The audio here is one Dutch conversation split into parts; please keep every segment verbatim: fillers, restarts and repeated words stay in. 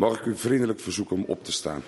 Mag ik u vriendelijk verzoeken om op te staan.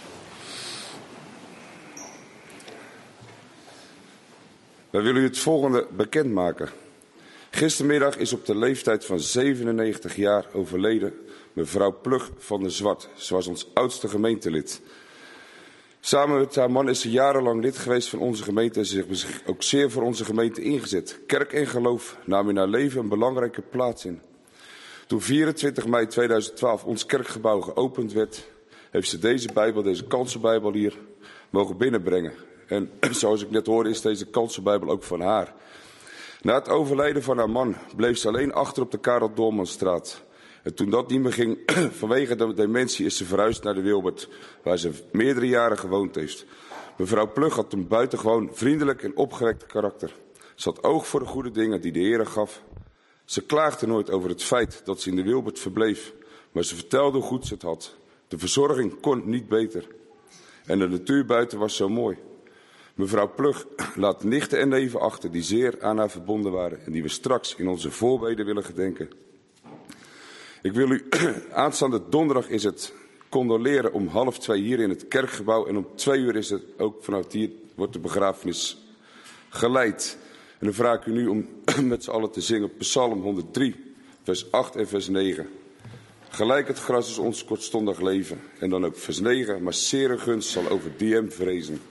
Wij willen u het volgende bekendmaken. Gistermiddag is op de leeftijd van zevenennegentig jaar overleden mevrouw Plug van der Zwart. Ze was ons oudste gemeentelid. Samen met haar man is ze jarenlang lid geweest van onze gemeente en ze heeft zich ook zeer voor onze gemeente ingezet. Kerk en geloof namen in haar leven een belangrijke plaats in. Toen vierentwintig mei tweeduizend twaalf ons kerkgebouw geopend werd, heeft ze deze Bijbel, deze Kanselbijbel hier, mogen binnenbrengen. En zoals ik net hoorde is deze Kanselbijbel ook van haar. Na het overlijden van haar man bleef ze alleen achter op de Karel Doormanstraat. En toen dat niet meer ging, vanwege de dementie, is ze verhuisd naar de Wilbert, waar ze meerdere jaren gewoond heeft. Mevrouw Plug had een buitengewoon vriendelijk en opgewekt karakter. Ze had oog voor de goede dingen die de Heere gaf. Ze klaagde nooit over het feit dat ze in de Wilbert verbleef, maar ze vertelde hoe goed ze het had. De verzorging kon niet beter. En de natuur buiten was zo mooi. Mevrouw Plug laat nichten en neven achter die zeer aan haar verbonden waren en die we straks in onze voorbeden willen gedenken. Ik wil u, aanstaande donderdag is het condoleren om half twee hier in het kerkgebouw en om twee uur is het ook vanuit hier wordt de begrafenis geleid. En dan vraag ik u nu om met z'n allen te zingen Psalm honderddrie, vers acht en vers negen. Gelijk het gras is ons kortstondig leven. En dan ook vers negen, maar zere gunst zal over die hem vrezen.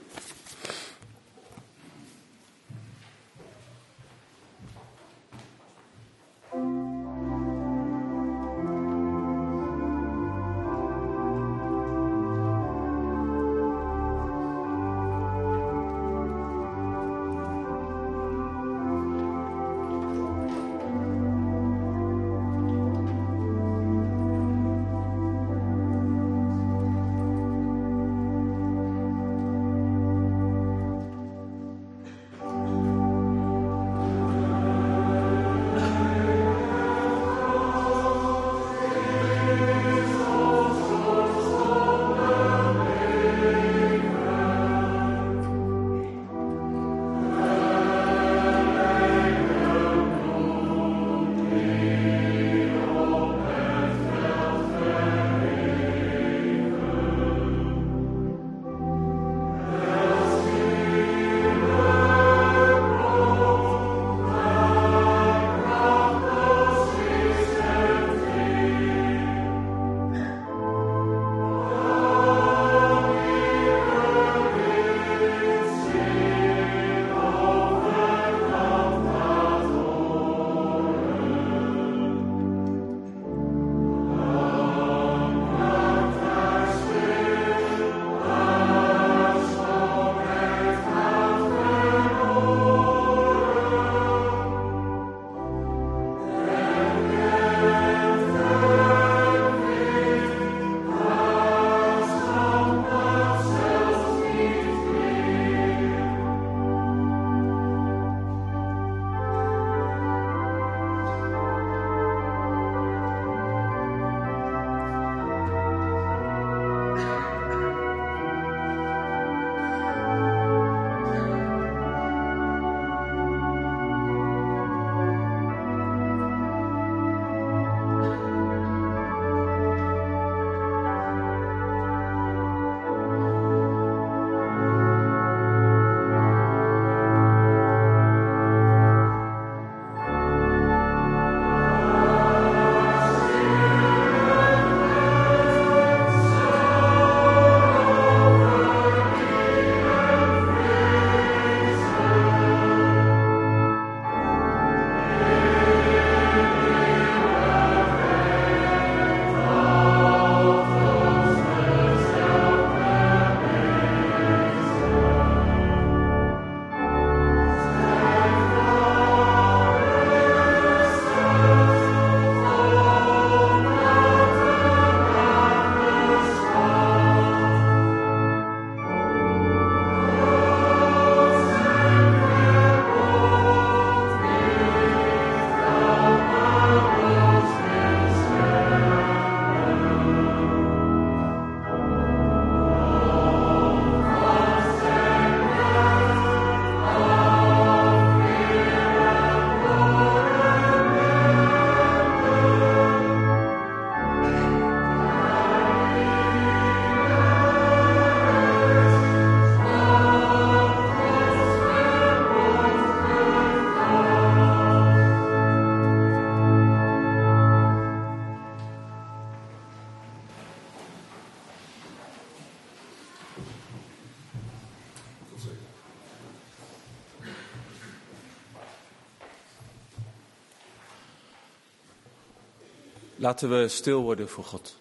Laten we stil worden voor God.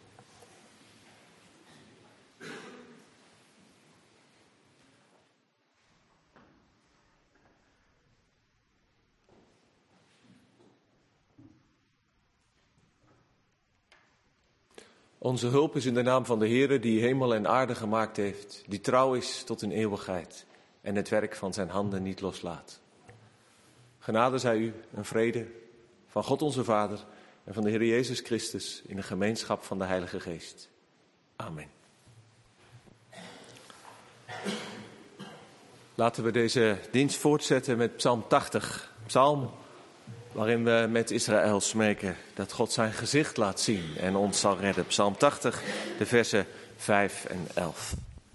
Onze hulp is in de naam van de Heere die hemel en aarde gemaakt heeft, die trouw is tot in eeuwigheid en het werk van zijn handen niet loslaat. Genade zij u en vrede van God onze Vader en van de Heer Jezus Christus in de gemeenschap van de Heilige Geest. Amen. Laten we deze dienst voortzetten met Psalm tachtig. Psalm waarin we met Israël smeken dat God zijn gezicht laat zien en ons zal redden. Psalm tachtig, de versen vijf en elf.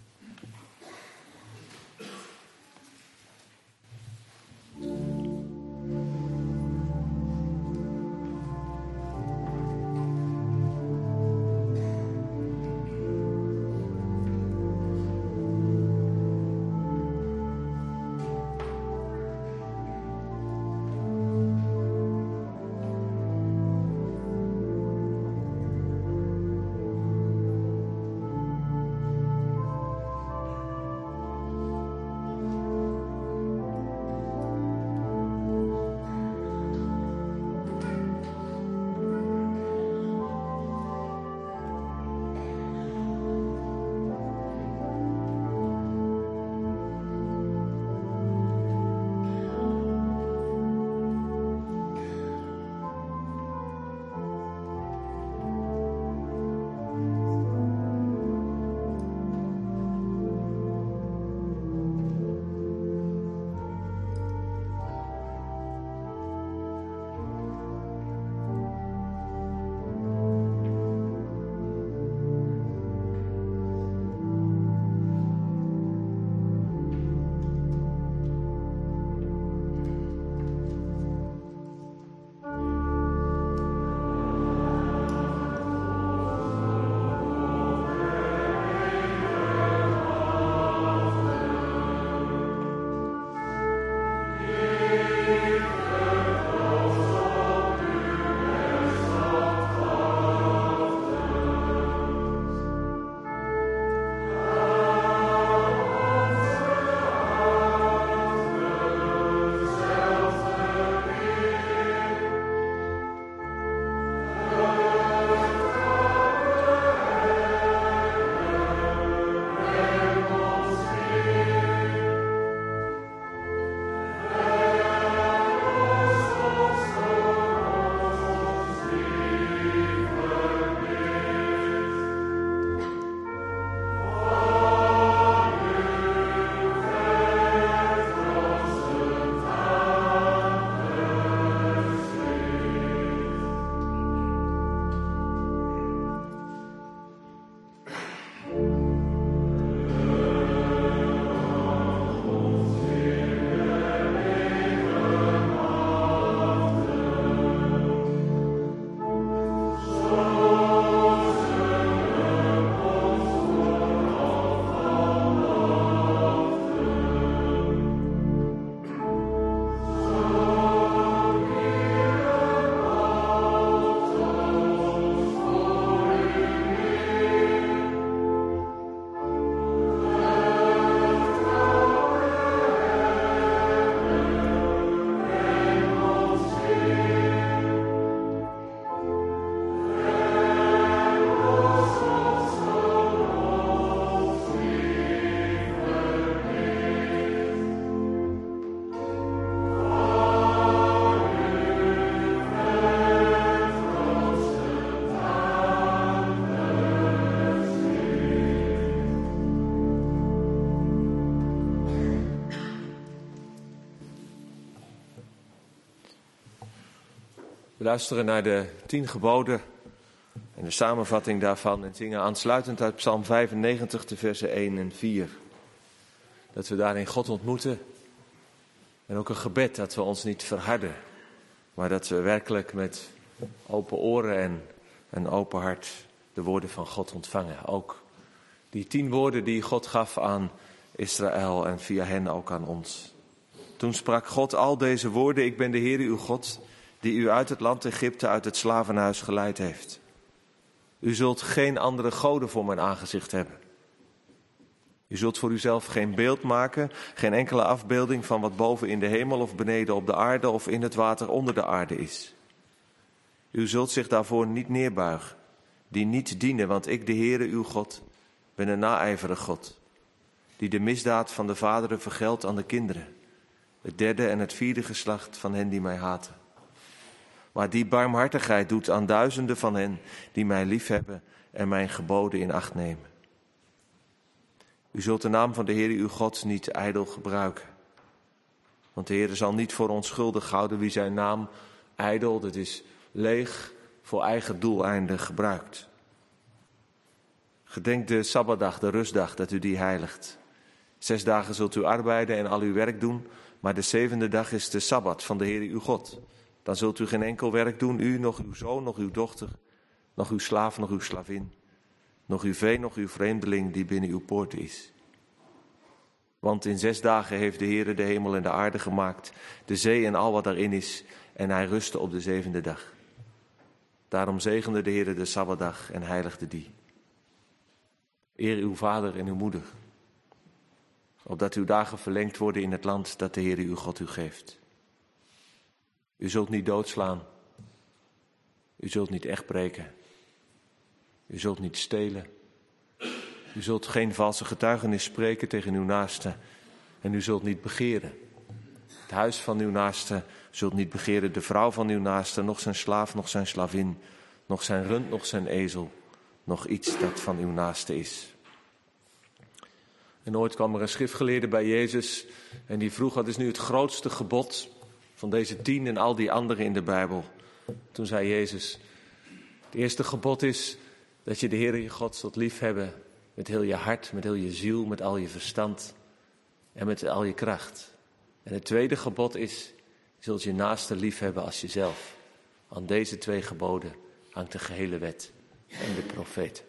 We luisteren naar de tien geboden en de samenvatting daarvan en zingen aansluitend uit Psalm vijfennegentig, de versen één en vier. Dat we daarin God ontmoeten en ook een gebed dat we ons niet verharden, maar dat we werkelijk met open oren en een open hart de woorden van God ontvangen. Ook die tien woorden die God gaf aan Israël en via hen ook aan ons. Toen sprak God al deze woorden: ik ben de Heer uw God, die u uit het land Egypte, uit het slavenhuis geleid heeft. U zult geen andere goden voor mijn aangezicht hebben. U zult voor uzelf geen beeld maken, geen enkele afbeelding van wat boven in de hemel of beneden op de aarde of in het water onder de aarde is. U zult zich daarvoor niet neerbuigen, die niet dienen, want ik, de Heere uw God, ben een naijverig God, die de misdaad van de vaderen vergeldt aan de kinderen, het derde en het vierde geslacht van hen die mij haten. Maar die barmhartigheid doet aan duizenden van hen die mij liefhebben en mijn geboden in acht nemen. U zult de naam van de Heere uw God niet ijdel gebruiken. Want de Heere zal niet voor onschuldig houden wie zijn naam ijdel, dat is leeg, voor eigen doeleinden gebruikt. Gedenk de Sabbatdag, de rustdag, dat u die heiligt. Zes dagen zult u arbeiden en al uw werk doen, maar de zevende dag is de Sabbat van de Heere uw God. Dan zult u geen enkel werk doen, u, nog uw zoon, nog uw dochter, nog uw slaaf, nog uw slavin, nog uw vee, nog uw vreemdeling die binnen uw poorten is. Want in zes dagen heeft de Heere de hemel en de aarde gemaakt, de zee en al wat daarin is, en hij rustte op de zevende dag. Daarom zegende de Heere de Sabbatdag en heiligde die. Eer uw vader en uw moeder, opdat uw dagen verlengd worden in het land dat de Heere uw God u geeft. U zult niet doodslaan, u zult niet echt breken, u zult niet stelen, u zult geen valse getuigenis spreken tegen uw naaste en u zult niet begeren. Het huis van uw naaste zult niet begeren, de vrouw van uw naaste, nog zijn slaaf, nog zijn slavin, nog zijn rund, nog zijn ezel, nog iets dat van uw naaste is. En ooit kwam er een schriftgeleerde bij Jezus en die vroeg, wat is nu het grootste gebod van deze tien en al die anderen in de Bijbel? Toen zei Jezus, het eerste gebod is dat je de Heere je God zult liefhebben met heel je hart, met heel je ziel, met al je verstand en met al je kracht. En het tweede gebod is, je zult je naaste liefhebben als jezelf. Aan deze twee geboden hangt de gehele wet en de profeten.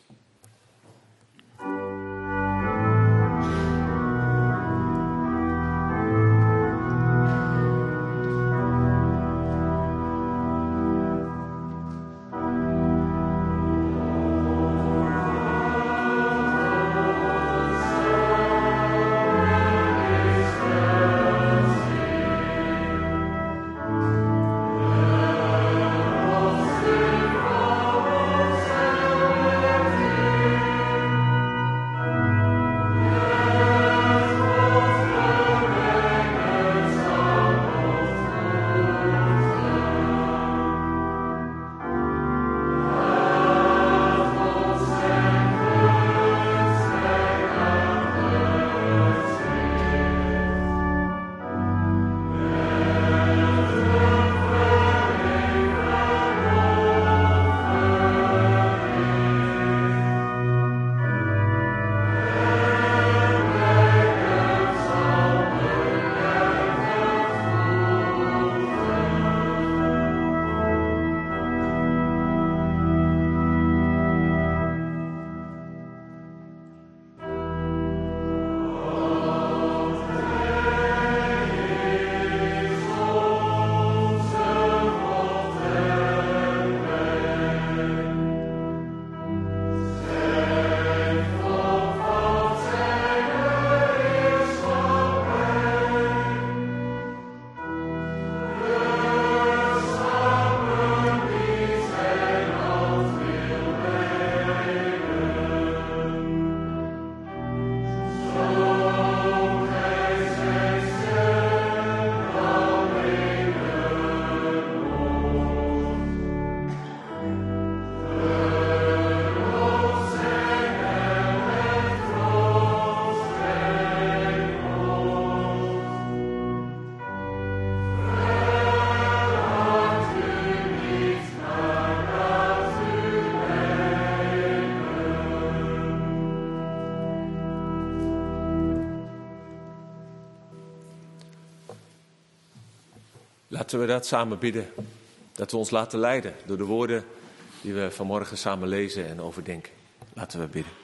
Laten we dat samen bidden. Dat we ons laten leiden door de woorden die we vanmorgen samen lezen en overdenken. Laten we bidden.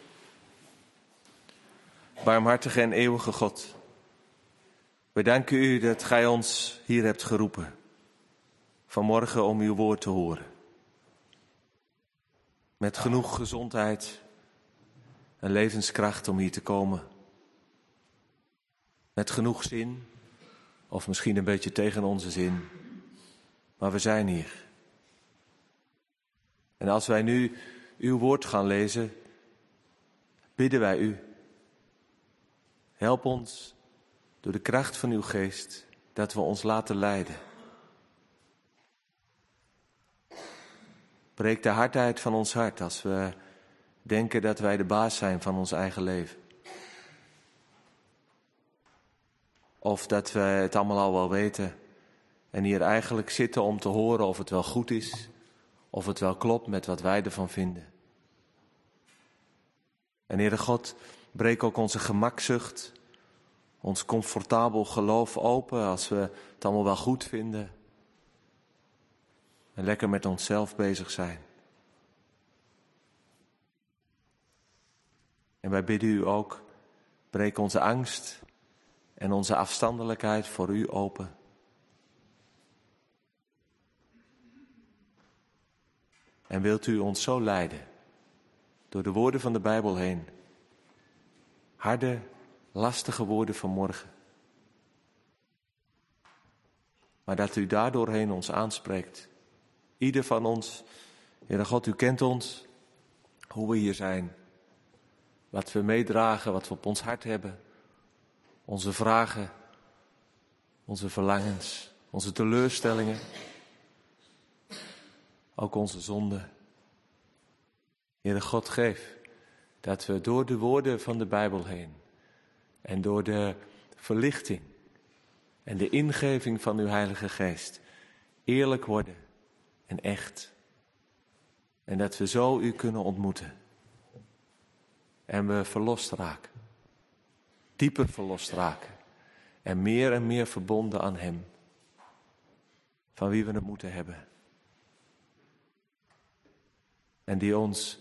Barmhartige en eeuwige God, wij danken u dat gij ons hier hebt geroepen. vanmorgen om uw woord te horen. Met genoeg gezondheid en levenskracht om hier te komen. Met genoeg zin, of misschien een beetje tegen onze zin, maar we zijn hier. En als wij nu uw woord gaan lezen, bidden wij u. Help ons door de kracht van uw geest dat we ons laten leiden. Breek de hardheid van ons hart als we denken dat wij de baas zijn van ons eigen leven. Of dat we het allemaal al wel weten en hier eigenlijk zitten om te horen of het wel goed is, of het wel klopt met wat wij ervan vinden. En Heere God, breek ook onze gemakzucht, ons comfortabel geloof open als we het allemaal wel goed vinden. En lekker met onszelf bezig zijn. En wij bidden u ook, breek onze angst en onze afstandelijkheid voor u open. En wilt u ons zo leiden, door de woorden van de Bijbel heen. Harde, lastige woorden van morgen. Maar dat u daardoorheen ons aanspreekt. Ieder van ons, Heere God, u kent ons, hoe we hier zijn. Wat we meedragen, wat we op ons hart hebben. Onze vragen, onze verlangens, onze teleurstellingen. Ook onze zonden. Heere God, geef dat we door de woorden van de Bijbel heen en door de verlichting en de ingeving van uw Heilige Geest eerlijk worden en echt. En dat we zo u kunnen ontmoeten. En we verlost raken. Dieper verlost raken. En meer en meer verbonden aan hem. Van wie we het moeten hebben. En die ons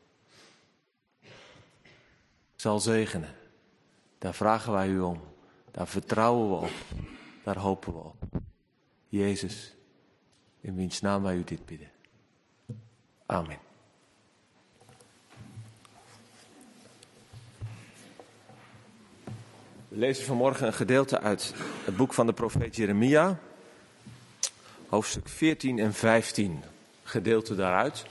zal zegenen. Daar vragen wij u om. Daar vertrouwen we op. Daar hopen we op. Jezus, in wiens naam wij u dit bidden. Amen. We lezen vanmorgen een gedeelte uit het boek van de profeet Jeremia. Hoofdstuk veertien en vijftien. Gedeelte daaruit.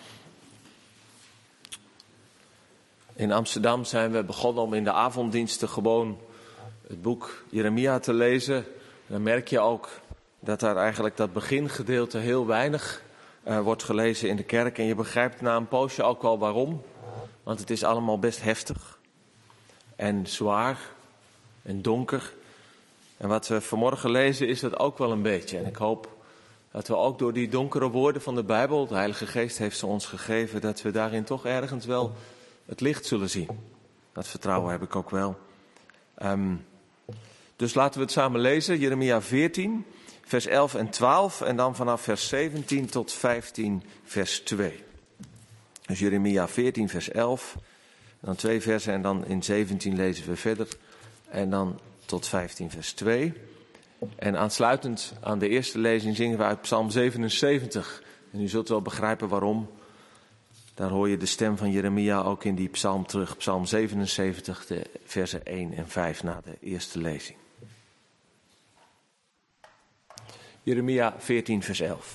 In Amsterdam zijn we begonnen om in de avonddiensten gewoon het boek Jeremia te lezen. En dan merk je ook dat daar eigenlijk dat begingedeelte heel weinig uh, wordt gelezen in de kerk. En je begrijpt na een poosje ook wel waarom. Want het is allemaal best heftig en zwaar en donker. En wat we vanmorgen lezen is dat ook wel een beetje. En ik hoop dat we ook door die donkere woorden van de Bijbel, de Heilige Geest heeft ze ons gegeven, dat we daarin toch ergens wel het licht zullen zien. Dat vertrouwen heb ik ook wel. Um, dus laten we het samen lezen. Jeremia veertien, vers elf en twaalf. En dan vanaf vers zeventien tot vijftien, vers twee. Dus Jeremia veertien, vers elf. Dan twee versen en dan in zeventien lezen we verder. En dan tot vijftien, vers twee. En aansluitend aan de eerste lezing zingen we uit Psalm zevenenzeventig. En u zult wel begrijpen waarom. Daar hoor je de stem van Jeremia ook in die psalm terug. Psalm zevenenzeventig, de versen één en vijf na de eerste lezing. Jeremia veertien, vers elf.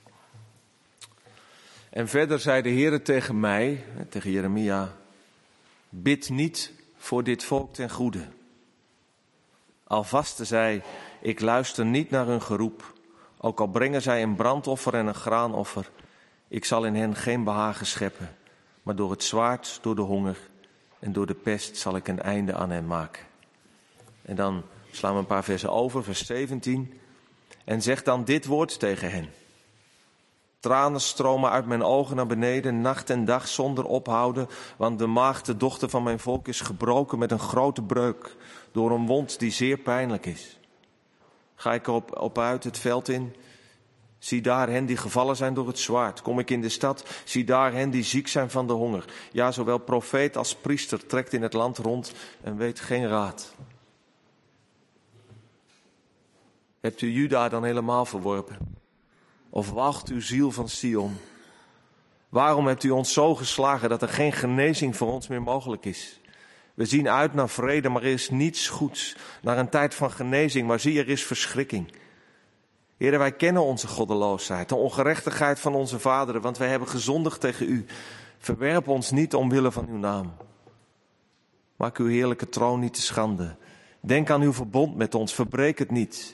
En verder zei de Heere tegen mij, tegen Jeremia: bid niet voor dit volk ten goede. Al vasten zij, ik luister niet naar hun geroep. Ook al brengen zij een brandoffer en een graanoffer. Ik zal in hen geen behagen scheppen. Maar door het zwaard, door de honger en door de pest zal ik een einde aan hen maken. En dan slaan we een paar versen over, vers zeventien. En zeg dan dit woord tegen hen. Tranen stromen uit mijn ogen naar beneden, nacht en dag zonder ophouden. Want de maagd, de dochter van mijn volk, is gebroken met een grote breuk. Door een wond die zeer pijnlijk is. Ga ik op, op uit het veld in? Zie daar hen die gevallen zijn door het zwaard. Kom ik in de stad? Zie daar hen die ziek zijn van de honger. Ja, zowel profeet als priester trekt in het land rond en weet geen raad. Hebt u Juda dan helemaal verworpen? Of wacht uw ziel van Sion? Waarom hebt u ons zo geslagen dat er geen genezing voor ons meer mogelijk is? We zien uit naar vrede, maar er is niets goeds. Naar een tijd van genezing, maar zie, er is verschrikking. Heere, wij kennen onze goddeloosheid, de ongerechtigheid van onze vaderen, want wij hebben gezondigd tegen u. Verwerp ons niet omwille van uw naam. Maak uw heerlijke troon niet te schande. Denk aan uw verbond met ons, verbreek het niet.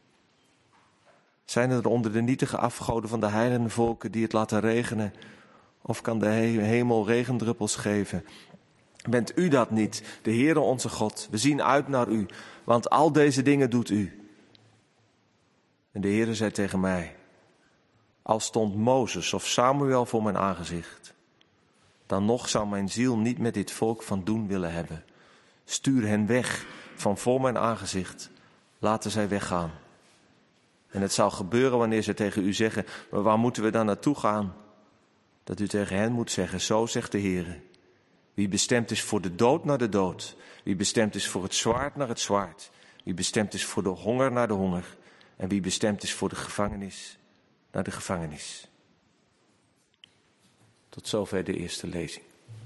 Zijn er onder de nietige afgoden van de heidene volken die het laten regenen? Of kan de hemel regendruppels geven? Bent u dat niet, de Heere onze God? We zien uit naar u, want al deze dingen doet u. En de Heere zei tegen mij, al stond Mozes of Samuel voor mijn aangezicht, dan nog zou mijn ziel niet met dit volk van doen willen hebben. Stuur hen weg van voor mijn aangezicht, laten zij weggaan. En het zal gebeuren wanneer ze tegen u zeggen, maar waar moeten we dan naartoe gaan? Dat u tegen hen moet zeggen, zo zegt de Heere. Wie bestemd is voor de dood naar de dood. Wie bestemd is voor het zwaard naar het zwaard. Wie bestemd is voor de honger naar de honger. En wie bestemd is voor de gevangenis naar de gevangenis. Tot zover de eerste lezing.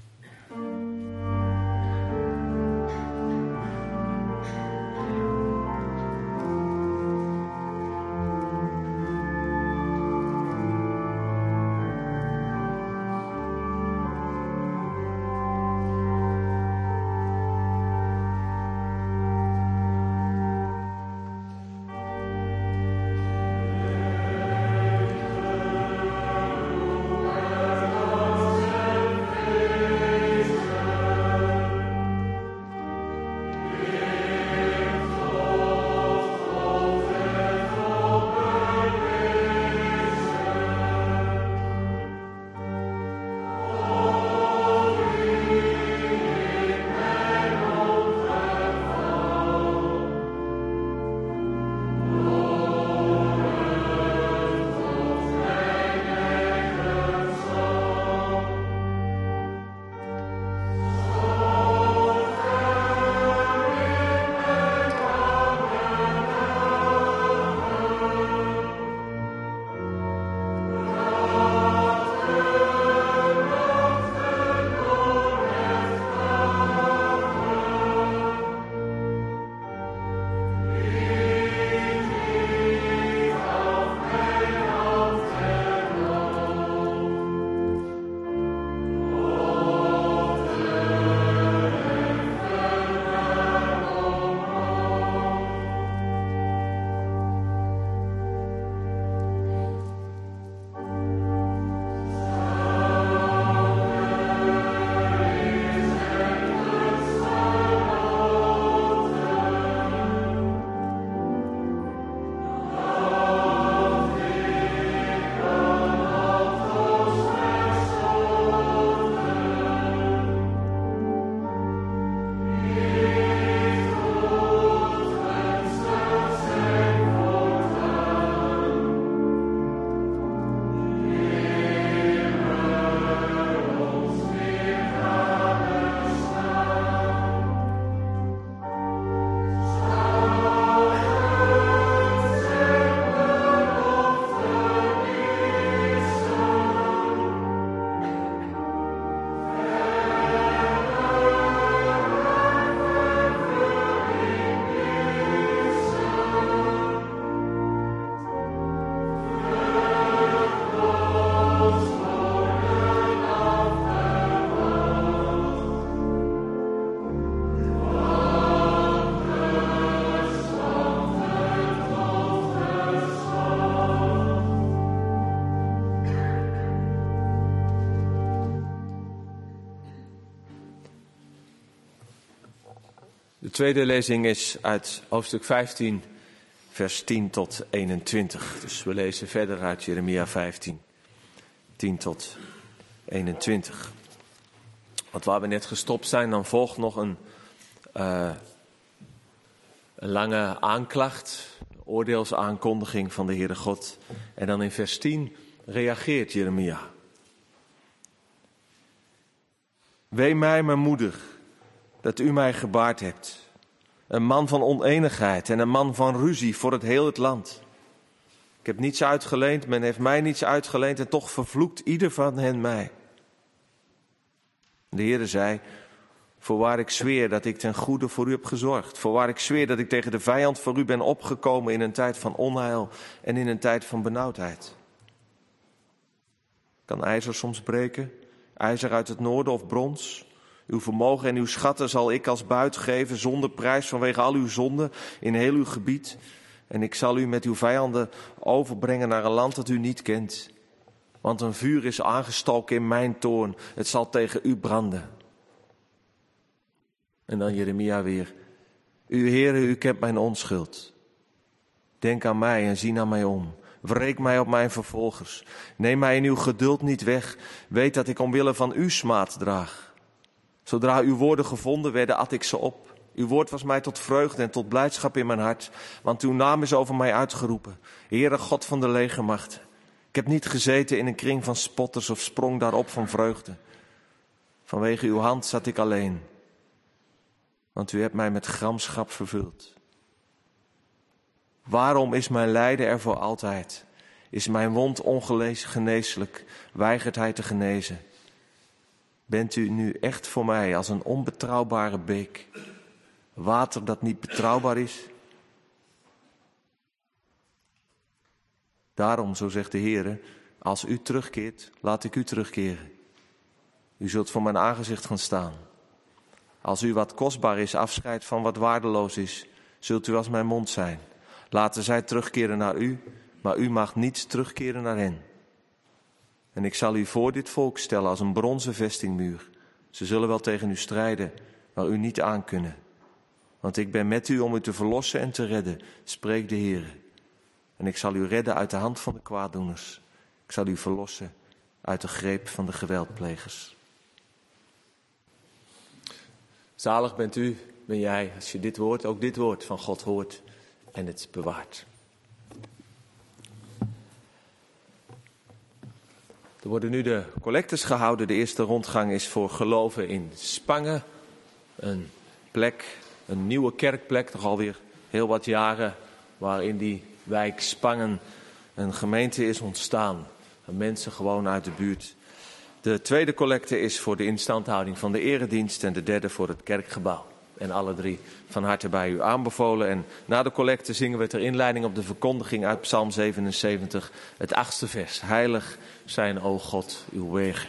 De tweede lezing is uit hoofdstuk vijftien, vers tien tot eenentwintig. Dus we lezen verder uit Jeremia vijftien, tien tot eenentwintig. Want waar we net gestopt zijn, dan volgt nog een, uh, een lange aanklacht, oordeelsaankondiging van de Heere God. En dan in vers tien reageert Jeremia. Wee mij, mijn moeder, dat u mij gebaard hebt. Een man van oneenigheid en een man van ruzie voor het heel het land. Ik heb niets uitgeleend, men heeft mij niets uitgeleend en toch vervloekt ieder van hen mij. De Heere zei, voorwaar ik zweer dat ik ten goede voor u heb gezorgd. Voorwaar ik zweer dat ik tegen de vijand voor u ben opgekomen in een tijd van onheil en in een tijd van benauwdheid. Kan ijzer soms breken? IJzer uit het noorden of brons? Uw vermogen en uw schatten zal ik als buit geven zonder prijs vanwege al uw zonden in heel uw gebied. En ik zal u met uw vijanden overbrengen naar een land dat u niet kent. Want een vuur is aangestoken in mijn toorn. Het zal tegen u branden. En dan Jeremia weer. U Heere, u kent mijn onschuld. Denk aan mij en zie naar mij om. Wreek mij op mijn vervolgers. Neem mij in uw geduld niet weg. Weet dat ik omwille van u smaad draag. Zodra uw woorden gevonden werden, at ik ze op. Uw woord was mij tot vreugde en tot blijdschap in mijn hart. Want uw naam is over mij uitgeroepen. Heere God van de legermachten. Ik heb niet gezeten in een kring van spotters of sprong daarop van vreugde. Vanwege uw hand zat ik alleen. Want u hebt mij met gramschap vervuld. Waarom is mijn lijden er voor altijd? Is mijn wond ongeneeslijk? Weigert hij te genezen? Bent u nu echt voor mij als een onbetrouwbare beek? Water dat niet betrouwbaar is? Daarom, zo zegt de Heere, als u terugkeert, laat ik u terugkeren. U zult voor mijn aangezicht gaan staan. Als u wat kostbaar is afscheidt van wat waardeloos is, zult u als mijn mond zijn. Laten zij terugkeren naar u, maar u mag niet terugkeren naar hen. En ik zal u voor dit volk stellen als een bronzen vestingmuur. Ze zullen wel tegen u strijden, maar u niet aankunnen. Want ik ben met u om u te verlossen en te redden, spreekt de Heere. En ik zal u redden uit de hand van de kwaaddoeners. Ik zal u verlossen uit de greep van de geweldplegers. Zalig bent u, ben jij, als je dit woord, ook dit woord van God hoort en het bewaart. Er worden nu de collectes gehouden. De eerste rondgang is voor geloven in Spangen. Een plek, een nieuwe kerkplek, toch alweer heel wat jaren, waarin die wijk Spangen een gemeente is ontstaan. Mensen gewoon uit de buurt. De tweede collecte is voor de instandhouding van de eredienst en de derde voor het kerkgebouw. En alle drie van harte bij u aanbevolen. En na de collecte zingen we ter inleiding op de verkondiging uit Psalm zevenenzeventig, het achtste vers. Heilig zijn, o God, uw wegen.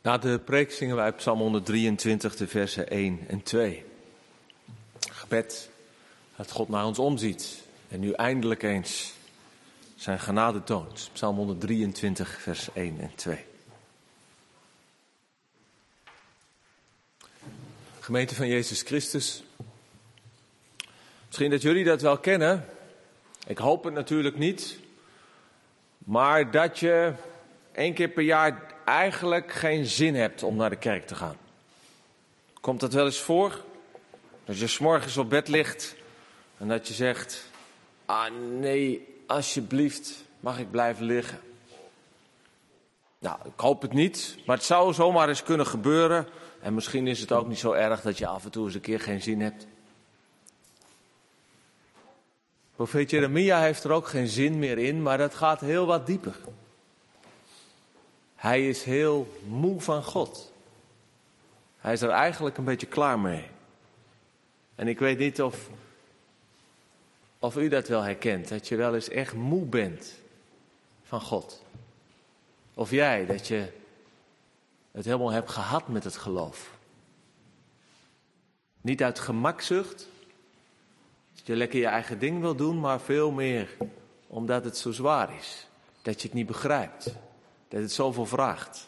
Na de preek zingen wij Psalm honderddrieëntwintig, de versen één en twee. Gebed dat God naar ons omziet en nu eindelijk eens zijn genade toont. Psalm honderddrieëntwintig, vers één en twee. Gemeente van Jezus Christus. Misschien dat jullie dat wel kennen. Ik hoop het natuurlijk niet. Maar dat je één keer per jaar eigenlijk geen zin hebt om naar de kerk te gaan. Komt dat wel eens voor? Dat je 's morgens op bed ligt en dat je zegt: ah nee, alsjeblieft, mag ik blijven liggen? Nou, ik hoop het niet, maar het zou zomaar eens kunnen gebeuren. En misschien is het ook niet zo erg dat je af en toe eens een keer geen zin hebt. Profeet Jeremia heeft er ook geen zin meer in, maar dat gaat heel wat dieper. Hij is heel moe van God. Hij is er eigenlijk een beetje klaar mee. En ik weet niet of, of u dat wel herkent, dat je wel eens echt moe bent van God. Of jij, dat je het helemaal hebt gehad met het geloof. Niet uit gemakzucht, dat je lekker je eigen ding wil doen, maar veel meer omdat het zo zwaar is. Dat je het niet begrijpt, dat het zoveel vraagt.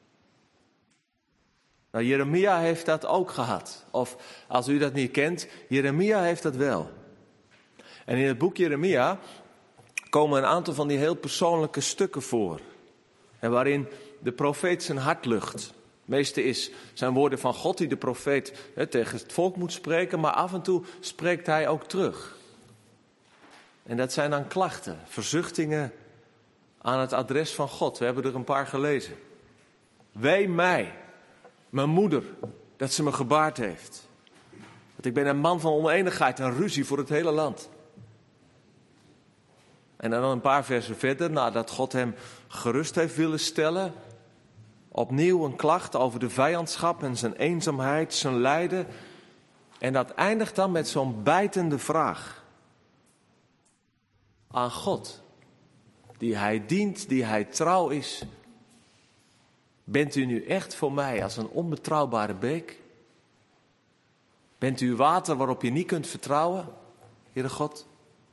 Nou, Jeremia heeft dat ook gehad. Of als u dat niet kent, Jeremia heeft dat wel. En in het boek Jeremia komen een aantal van die heel persoonlijke stukken voor. En waarin de profeet zijn hart lucht. Het meeste is zijn woorden van God die de profeet hè, tegen het volk moet spreken. Maar af en toe spreekt hij ook terug. En dat zijn dan klachten, verzuchtingen aan het adres van God. We hebben er een paar gelezen. Wee mij, mijn moeder, dat ze me gebaard heeft. Want ik ben een man van oneenigheid en ruzie voor het hele land. En dan een paar versen verder, nadat God hem gerust heeft willen stellen, opnieuw een klacht over de vijandschap en zijn eenzaamheid, zijn lijden. En dat eindigt dan met zo'n bijtende vraag aan God, die hij dient, die hij trouw is. Bent u nu echt voor mij als een onbetrouwbare beek? Bent u water waarop je niet kunt vertrouwen, Heere God?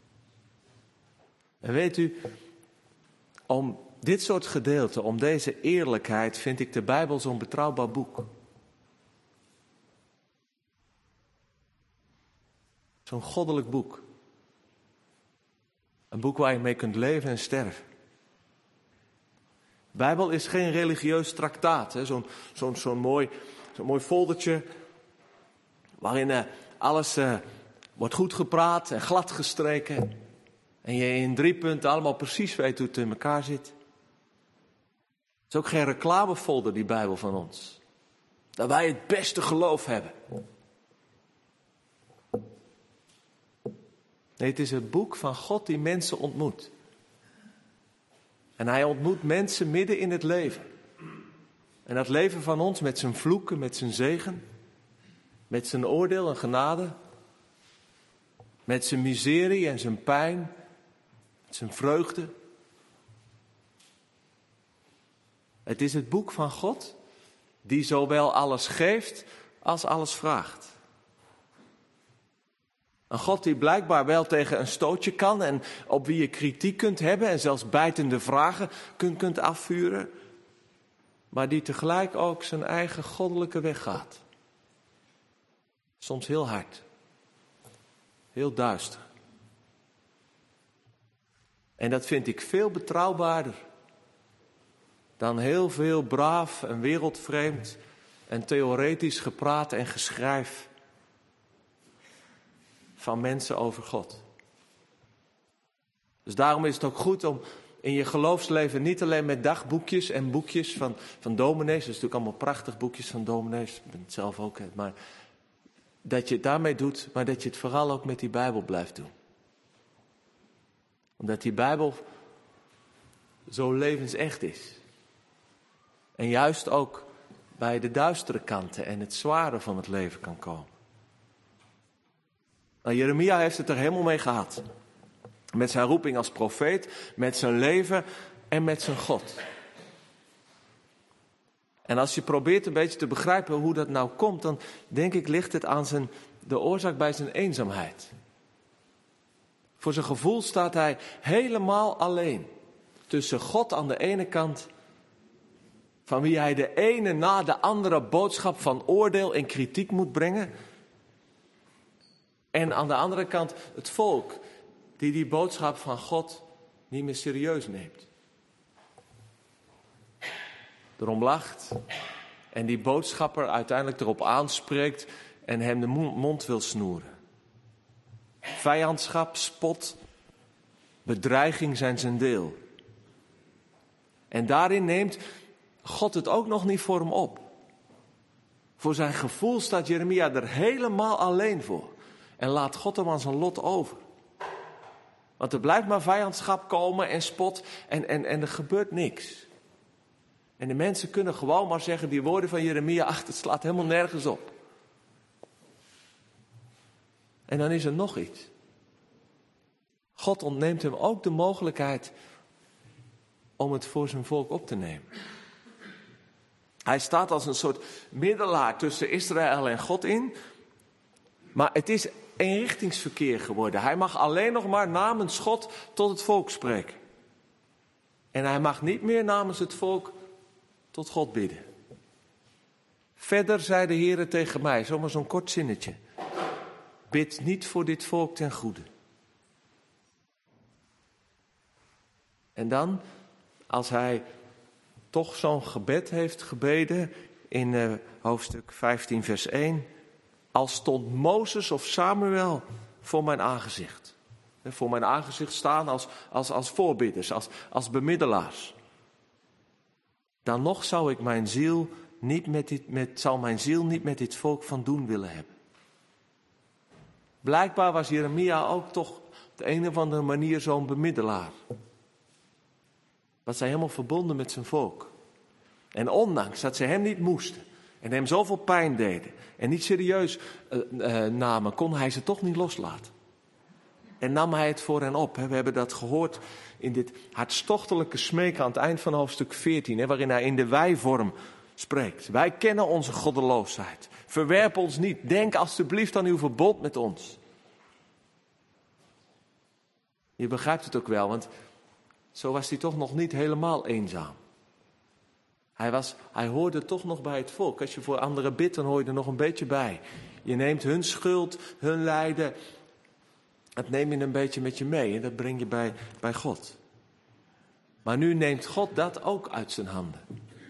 En weet u, om dit soort gedeelten, om deze eerlijkheid, vind ik de Bijbel zo'n betrouwbaar boek. Zo'n goddelijk boek. Een boek waar je mee kunt leven en sterven. De Bijbel is geen religieus traktaat, hè? Zo'n, zo'n, zo'n, mooi, zo'n mooi foldertje waarin uh, alles uh, wordt goed gepraat en glad gestreken. En je in drie punten allemaal precies weet hoe het in elkaar zit. Het is ook geen reclamefolder, die Bijbel van ons. Dat wij het beste geloof hebben. Nee, het is het boek van God die mensen ontmoet. En hij ontmoet mensen midden in het leven. En dat leven van ons met zijn vloeken, met zijn zegen, met zijn oordeel en genade, met zijn miserie en zijn pijn, met zijn vreugde. Het is het boek van God die zowel alles geeft als alles vraagt. Een God die blijkbaar wel tegen een stootje kan en op wie je kritiek kunt hebben en zelfs bijtende vragen kunt, kunt afvuren. Maar die tegelijk ook zijn eigen goddelijke weg gaat. Soms heel hard. Heel duister. En dat vind ik veel betrouwbaarder dan heel veel braaf en wereldvreemd en theoretisch gepraat en geschrijf van mensen over God. Dus daarom is het ook goed om in je geloofsleven niet alleen met dagboekjes en boekjes van, van dominees, dat is natuurlijk allemaal prachtig boekjes van dominees, ik ben het zelf ook, maar dat je het daarmee doet, maar dat je het vooral ook met die Bijbel blijft doen. Omdat die Bijbel zo levensecht is. En juist ook bij de duistere kanten en het zware van het leven kan komen. Nou, Jeremia heeft het er helemaal mee gehad. Met zijn roeping als profeet, met zijn leven en met zijn God. En als je probeert een beetje te begrijpen hoe dat nou komt, dan denk ik ligt het aan zijn, de oorzaak bij zijn eenzaamheid. Voor zijn gevoel staat hij helemaal alleen. Tussen God aan de ene kant, van wie hij de ene na de andere boodschap van oordeel en kritiek moet brengen. En aan de andere kant het volk, die die boodschap van God niet meer serieus neemt. Erom lacht en die boodschapper uiteindelijk erop aanspreekt en hem de mond wil snoeren. Vijandschap, spot, bedreiging zijn zijn deel. En daarin neemt God het ook nog niet voor hem op. Voor zijn gevoel staat Jeremia er helemaal alleen voor. En laat God hem aan zijn lot over. Want er blijft maar vijandschap komen en spot en, en, en er gebeurt niks. En de mensen kunnen gewoon maar zeggen die woorden van Jeremia, ach, het slaat helemaal nergens op. En dan is er nog iets. God ontneemt hem ook de mogelijkheid om het voor zijn volk op te nemen. Hij staat als een soort middelaar tussen Israël en God in. Maar het is eenrichtingsverkeer geworden. Hij mag alleen nog maar namens God tot het volk spreken. En hij mag niet meer namens het volk tot God bidden. Verder zei de Heere tegen mij, zomaar zo'n kort zinnetje. Bid niet voor dit volk ten goede. En dan, als hij toch zo'n gebed heeft gebeden in uh, hoofdstuk vijftien vers één. Als stond Mozes of Samuel voor mijn aangezicht. En voor mijn aangezicht staan als, als, als voorbidders, als, als bemiddelaars. Dan nog zou ik mijn ziel niet met dit, met, zal mijn ziel niet met dit volk van doen willen hebben. Blijkbaar was Jeremia ook toch op de een of andere manier zo'n bemiddelaar. Was hij helemaal verbonden met zijn volk. En ondanks dat ze hem niet moesten en hem zoveel pijn deden en niet serieus uh, uh, namen, kon hij ze toch niet loslaten. En nam hij het voor hen op. Hè. We hebben dat gehoord in dit hartstochtelijke smeken aan het eind van hoofdstuk veertien, hè, waarin hij in de wij-vorm spreekt. Wij kennen onze goddeloosheid. Verwerp ons niet. Denk alstublieft aan uw verbond met ons. Je begrijpt het ook wel, want zo was hij toch nog niet helemaal eenzaam. Hij, was, hij hoorde toch nog bij het volk. Als je voor anderen bidt, dan hoor je er nog een beetje bij. Je neemt hun schuld, hun lijden. Dat neem je een beetje met je mee en dat breng je bij, bij God. Maar nu neemt God dat ook uit zijn handen.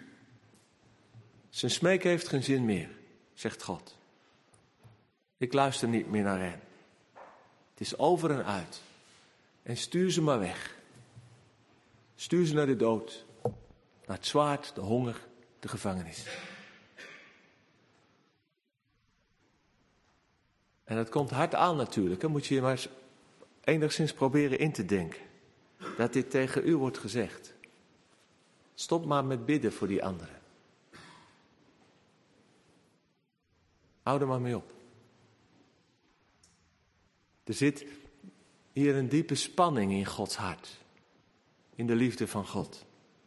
Zijn smeek heeft geen zin meer, zegt God. Ik luister niet meer naar hen. Het is over en uit. En stuur ze maar weg. Stuur ze naar de dood. Naar het zwaard, de honger, de gevangenis. En dat komt hard aan natuurlijk. Dan moet je je maar eens enigszins proberen in te denken. Dat dit tegen u wordt gezegd. Stop maar met bidden voor die anderen. Hou er maar mee op. Er zit hier een diepe spanning in Gods hart. In de liefde van God.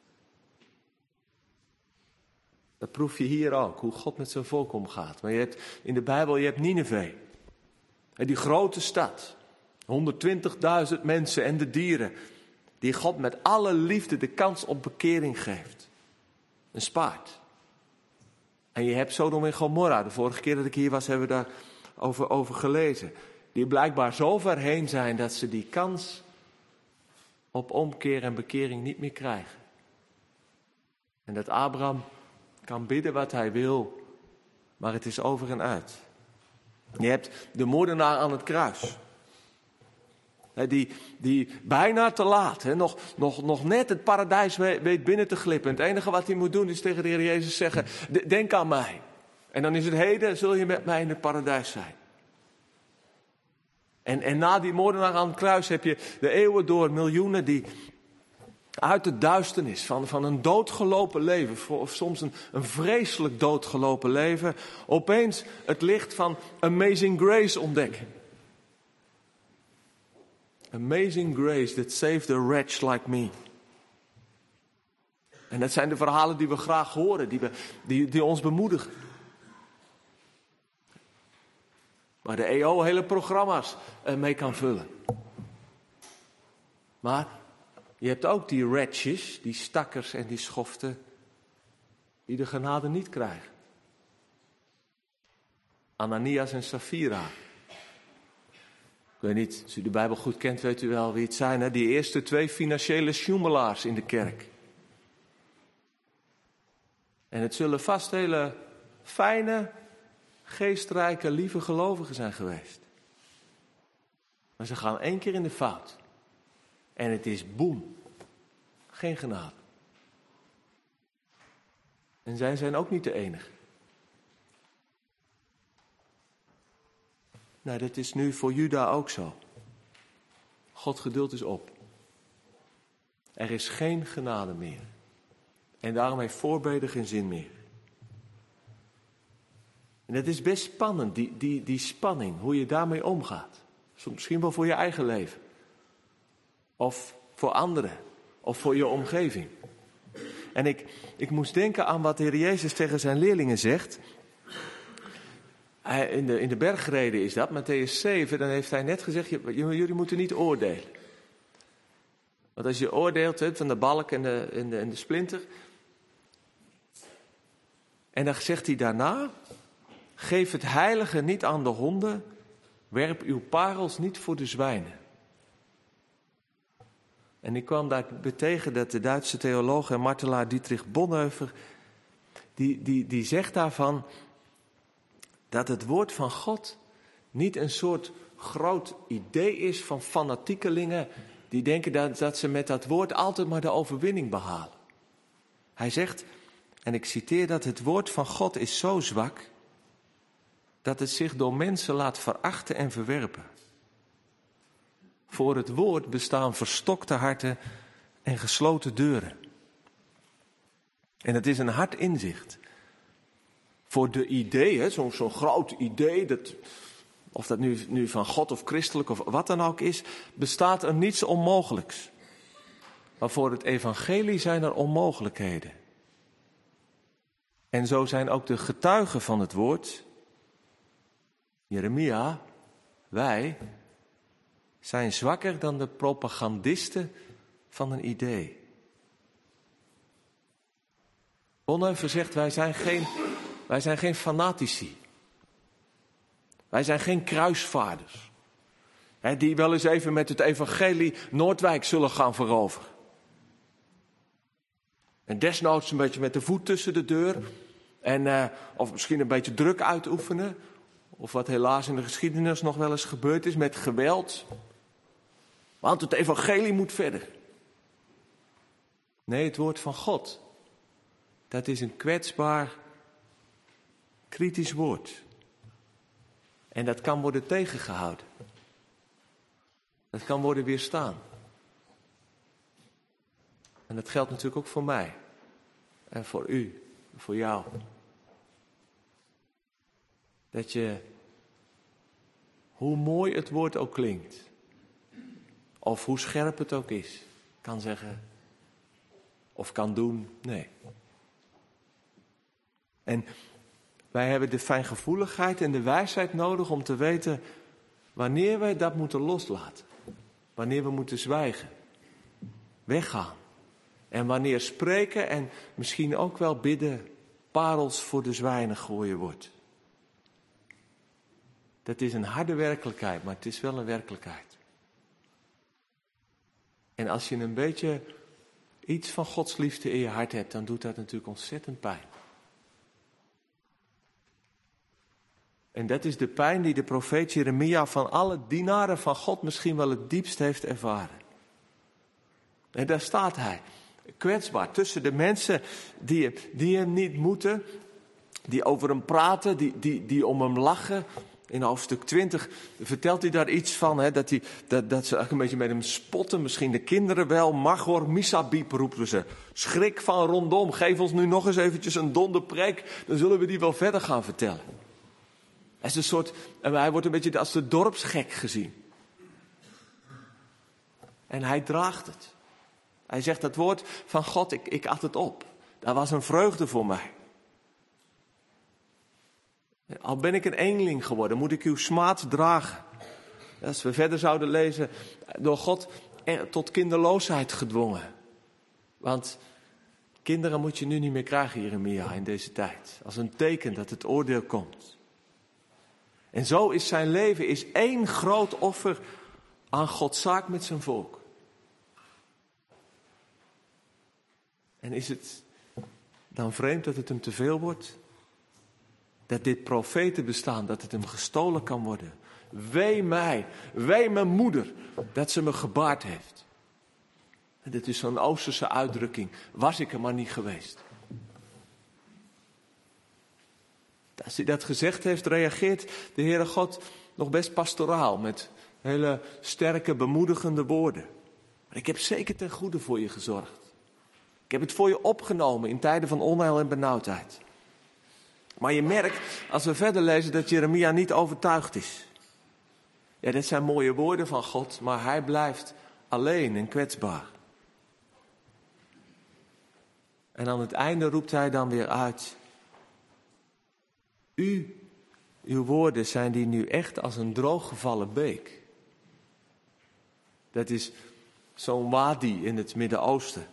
Dat proef je hier ook, hoe God met zijn volk omgaat. Maar je hebt in de Bijbel, je hebt Nineve. Die grote stad. honderdtwintigduizend mensen en de dieren. Die God met alle liefde de kans op bekering geeft. En spaart. En je hebt Sodom en Gomorra. De vorige keer dat ik hier was, hebben we daar over, over gelezen. Die blijkbaar zo ver heen zijn dat ze die kans op omkeer en bekering niet meer krijgen. En dat Abraham kan bidden wat hij wil, maar het is over en uit. Je hebt de moordenaar aan het kruis. Die, die bijna te laat, he, nog, nog, nog net het paradijs weet binnen te glippen. Het enige wat hij moet doen is tegen de Heer Jezus zeggen, denk aan mij. En dan is het heden, zul je met mij in het paradijs zijn. En, en na die moordenaar aan het kruis heb je de eeuwen door miljoenen die uit de duisternis van, van een doodgelopen leven, of soms een, een vreselijk doodgelopen leven, opeens het licht van Amazing Grace ontdekken. Amazing grace that saved a wretch like me. En dat zijn de verhalen die we graag horen, die, we, die, die ons bemoedigen. Waar de E O hele programma's mee kan vullen. Maar je hebt ook die wretches, die stakkers en die schoften, die de genade niet krijgen. Ananias en Safira. Ik weet niet, als u de Bijbel goed kent, weet u wel wie het zijn. Hè? Die eerste twee financiële sjoemelaars in de kerk. En het zullen vast hele fijne, geestrijke, lieve gelovigen zijn geweest. Maar ze gaan één keer in de fout. En het is boem. Geen genade. En zij zijn ook niet de enige. Nou, dat is nu voor Juda ook zo. God geduld is op. Er is geen genade meer. En daarom heeft voorbeden geen zin meer. En het is best spannend, die, die, die spanning, hoe je daarmee omgaat. Misschien wel voor je eigen leven. Of voor anderen. Of voor je omgeving. En ik, ik moest denken aan wat de Heer Jezus tegen zijn leerlingen zegt. Hij, in, de, in de bergreden is dat, Mattheüs zeven, dan heeft hij net gezegd, jullie moeten niet oordelen. Want als je oordeelt he, van de balk en de, en, de, en de splinter. En dan zegt hij daarna, geef het heilige niet aan de honden, werp uw parels niet voor de zwijnen. En ik kwam daar tegen dat de Duitse theoloog en martelaar Dietrich Bonhoeffer, die, die, die zegt daarvan dat het woord van God niet een soort groot idee is van fanatiekelingen die denken dat, dat ze met dat woord altijd maar de overwinning behalen. Hij zegt, en ik citeer dat, het woord van God is zo zwak dat het zich door mensen laat verachten en verwerpen. Voor het woord bestaan verstokte harten en gesloten deuren. En het is een hard inzicht. Voor de ideeën, zo'n zo'n groot idee, dat, of dat nu, nu van God of christelijk of wat dan ook is, bestaat er niets onmogelijks. Maar voor het evangelie zijn er onmogelijkheden. En zo zijn ook de getuigen van het woord, Jeremia, wij, zijn zwakker dan de propagandisten van een idee. Bonhoeffer zegt, wij zijn geen, wij zijn geen fanatici. Wij zijn geen kruisvaarders. Hè, die wel eens even met het evangelie Noordwijk zullen gaan veroveren. En desnoods een beetje met de voet tussen de deur. En, uh, of misschien een beetje druk uitoefenen. Of wat helaas in de geschiedenis nog wel eens gebeurd is met geweld. Want het evangelie moet verder. Nee, het woord van God. Dat is een kwetsbaar, kritisch woord. En dat kan worden tegengehouden. Dat kan worden weerstaan. En dat geldt natuurlijk ook voor mij. En voor u. Voor jou. Dat je, hoe mooi het woord ook klinkt. Of hoe scherp het ook is. Kan zeggen. Of kan doen. Nee. En wij hebben de fijngevoeligheid en de wijsheid nodig om te weten wanneer wij dat moeten loslaten. Wanneer we moeten zwijgen. Weggaan. En wanneer spreken en misschien ook wel bidden parels voor de zwijnen gooien wordt. Dat is een harde werkelijkheid, maar het is wel een werkelijkheid. En als je een beetje iets van Gods liefde in je hart hebt, dan doet dat natuurlijk ontzettend pijn. En dat is de pijn die de profeet Jeremia van alle dienaren van God misschien wel het diepst heeft ervaren. En daar staat hij, kwetsbaar tussen de mensen die, die hem niet moeten, die over hem praten, die, die, die om hem lachen. In hoofdstuk twintig vertelt hij daar iets van, hè, dat, hij, dat, dat ze eigenlijk een beetje met hem spotten. Misschien de kinderen wel. Magor Misabib roepen ze. Schrik van rondom. Geef ons nu nog eens eventjes een donderpreek. Dan zullen we die wel verder gaan vertellen. Hij is een soort, hij wordt een beetje als de dorpsgek gezien. En hij draagt het. Hij zegt dat woord van God, ik, ik at het op. Dat was een vreugde voor mij. Al ben ik een eenling geworden, moet ik uw smaad dragen. Als we verder zouden lezen, door God tot kinderloosheid gedwongen. Want kinderen moet je nu niet meer krijgen, Jeremia, in deze tijd. Als een teken dat het oordeel komt. En zo is zijn leven is één groot offer aan Gods zaak met zijn volk. En is het dan vreemd dat het hem te veel wordt? Dat dit profetenbestaan, dat het hem gestolen kan worden. Wee mij, wee mijn moeder, dat ze me gebaard heeft. En dit is zo'n Oosterse uitdrukking. Was ik er maar niet geweest. Als hij dat gezegd heeft, reageert de Heere God nog best pastoraal. Met hele sterke, bemoedigende woorden. Maar ik heb zeker ten goede voor je gezorgd. Ik heb het voor je opgenomen in tijden van onheil en benauwdheid. Maar je merkt, als we verder lezen, dat Jeremia niet overtuigd is. Ja, dit zijn mooie woorden van God, maar hij blijft alleen en kwetsbaar. En aan het einde roept hij dan weer uit. U, uw woorden zijn die nu echt als een drooggevallen beek. Dat is zo'n wadi in het Midden-Oosten.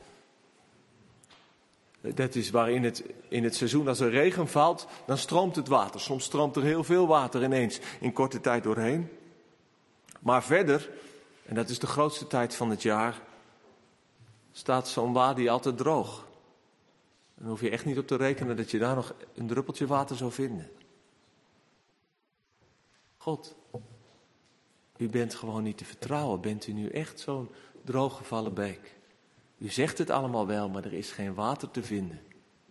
Dat is waarin het in het seizoen als er regen valt, dan stroomt het water. Soms stroomt er heel veel water ineens in korte tijd doorheen. Maar verder, en dat is de grootste tijd van het jaar, staat zo'n wadi altijd droog. Dan hoef je echt niet op te rekenen dat je daar nog een druppeltje water zou vinden. God, u bent gewoon niet te vertrouwen. Bent u nu echt zo'n drooggevallen beek? U zegt het allemaal wel, maar er is geen water te vinden.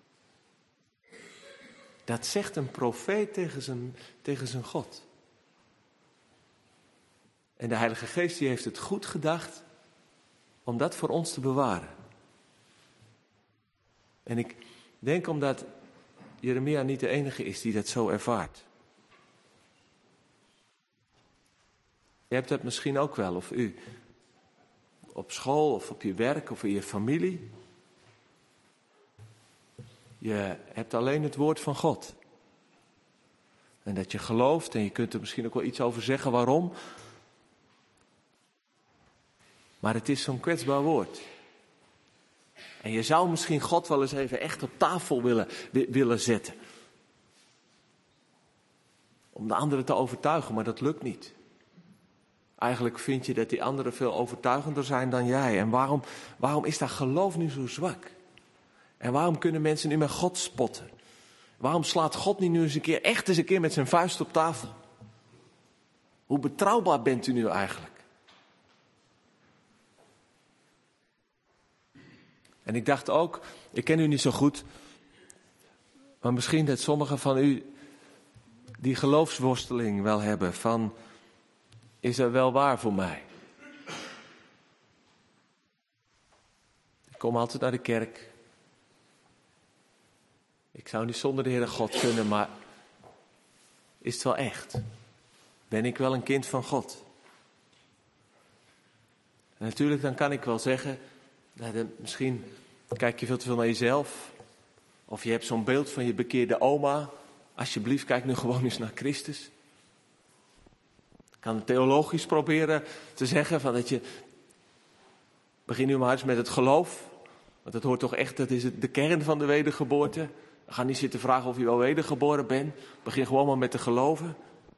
Dat zegt een profeet tegen zijn, tegen zijn God. En de Heilige Geest die heeft het goed gedacht om dat voor ons te bewaren. En ik denk omdat Jeremia niet de enige is die dat zo ervaart. Je hebt dat misschien ook wel, of u. Op school of op je werk of in je familie. Je hebt alleen het woord van God. En dat je gelooft en je kunt er misschien ook wel iets over zeggen waarom. Maar het is zo'n kwetsbaar woord. En je zou misschien God wel eens even echt op tafel willen, willen zetten. Om de anderen te overtuigen, maar dat lukt niet. Eigenlijk vind je dat die anderen veel overtuigender zijn dan jij. En waarom, waarom is dat geloof nu zo zwak? En waarom kunnen mensen nu met God spotten? Waarom slaat God niet nu eens een keer, echt eens een keer met zijn vuist op tafel? Hoe betrouwbaar bent u nu eigenlijk? En ik dacht ook, ik ken u niet zo goed, maar misschien dat sommigen van u die geloofsworsteling wel hebben van, is dat wel waar voor mij? Ik kom altijd naar de kerk. Ik zou niet zonder de Heere God kunnen, maar is het wel echt? Ben ik wel een kind van God? En natuurlijk, dan kan ik wel zeggen, nou, dan, misschien kijk je veel te veel naar jezelf. Of je hebt zo'n beeld van je bekeerde oma. Alsjeblieft, kijk nu gewoon eens naar Christus. Ik kan theologisch proberen te zeggen van dat je, begin nu maar eens met het geloof. Want dat hoort toch echt, dat is de kern van de wedergeboorte. Ga niet zitten vragen of je wel wedergeboren bent. Begin gewoon maar met te geloven.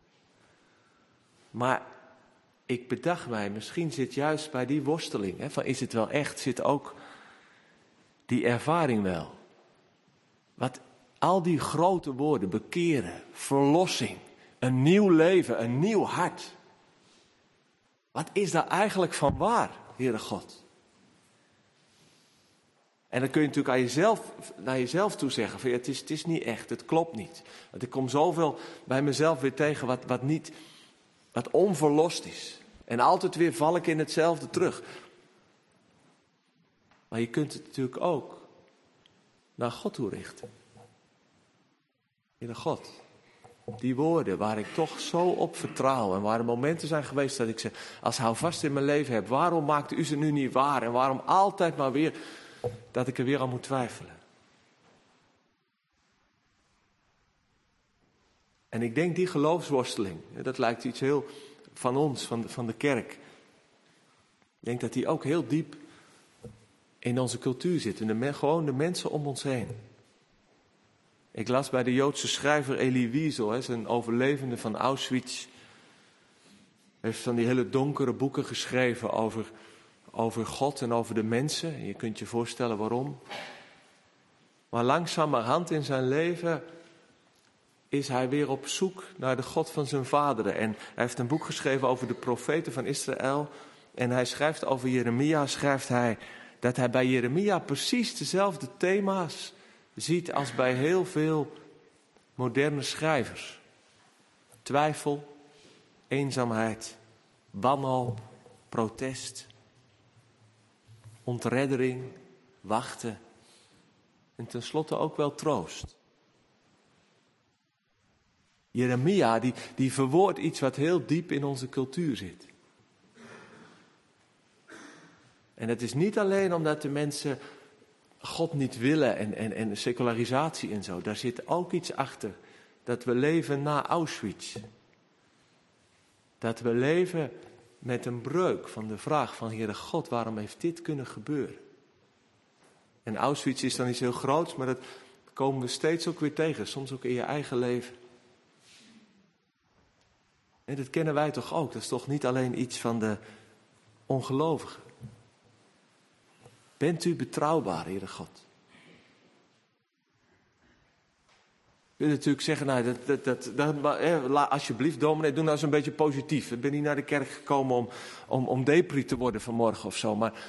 Maar ik bedacht mij, misschien zit juist bij die worsteling, hè, van is het wel echt, zit ook die ervaring wel. Wat al die grote woorden, bekeren, verlossing, een nieuw leven, een nieuw hart. Wat is daar eigenlijk van waar, Heere God? En dan kun je natuurlijk aan jezelf, naar jezelf toe zeggen, van, ja, het, is, het is niet echt, het klopt niet. Want ik kom zoveel bij mezelf weer tegen wat, wat, niet, wat onverlost is. En altijd weer val ik in hetzelfde terug. Maar je kunt het natuurlijk ook naar God toe richten. Heere God, Die woorden waar ik toch zo op vertrouw. En waar er momenten zijn geweest dat ik ze als houvast in mijn leven heb. Waarom maakt u ze nu niet waar? En waarom altijd maar weer dat ik er weer aan moet twijfelen. En ik denk die geloofsworsteling, dat lijkt iets heel van ons, van de, van de kerk. Ik denk dat die ook heel diep in onze cultuur zit. In de, gewoon de mensen om ons heen. Ik las bij de Joodse schrijver Elie Wiesel, zijn overlevende van Auschwitz. Hij heeft van die hele donkere boeken geschreven over, over God en over de mensen. Je kunt je voorstellen waarom. Maar langzamerhand in zijn leven is hij weer op zoek naar de God van zijn vaderen. En hij heeft een boek geschreven over de profeten van Israël. En hij schrijft over Jeremia, schrijft hij dat hij bij Jeremia precies dezelfde thema's ziet als bij heel veel moderne schrijvers. Twijfel, eenzaamheid, wanhoop, protest, ontreddering, wachten en tenslotte ook wel troost. Jeremia die, die verwoordt iets wat heel diep in onze cultuur zit. En het is niet alleen omdat de mensen God niet willen en, en, en secularisatie en zo. Daar zit ook iets achter. Dat we leven na Auschwitz. Dat we leven met een breuk van de vraag van Heere God, waarom heeft dit kunnen gebeuren? En Auschwitz is dan iets heel groots, maar dat komen we steeds ook weer tegen. Soms ook in je eigen leven. En dat kennen wij toch ook. Dat is toch niet alleen iets van de ongelovigen. Bent u betrouwbaar, Heere God? Je kunt natuurlijk zeggen, nou, dat, dat, dat, dat, eh, alsjeblieft dominee, doe nou eens een beetje positief. Ik ben niet naar de kerk gekomen om, om, om depri te worden vanmorgen of zo. Maar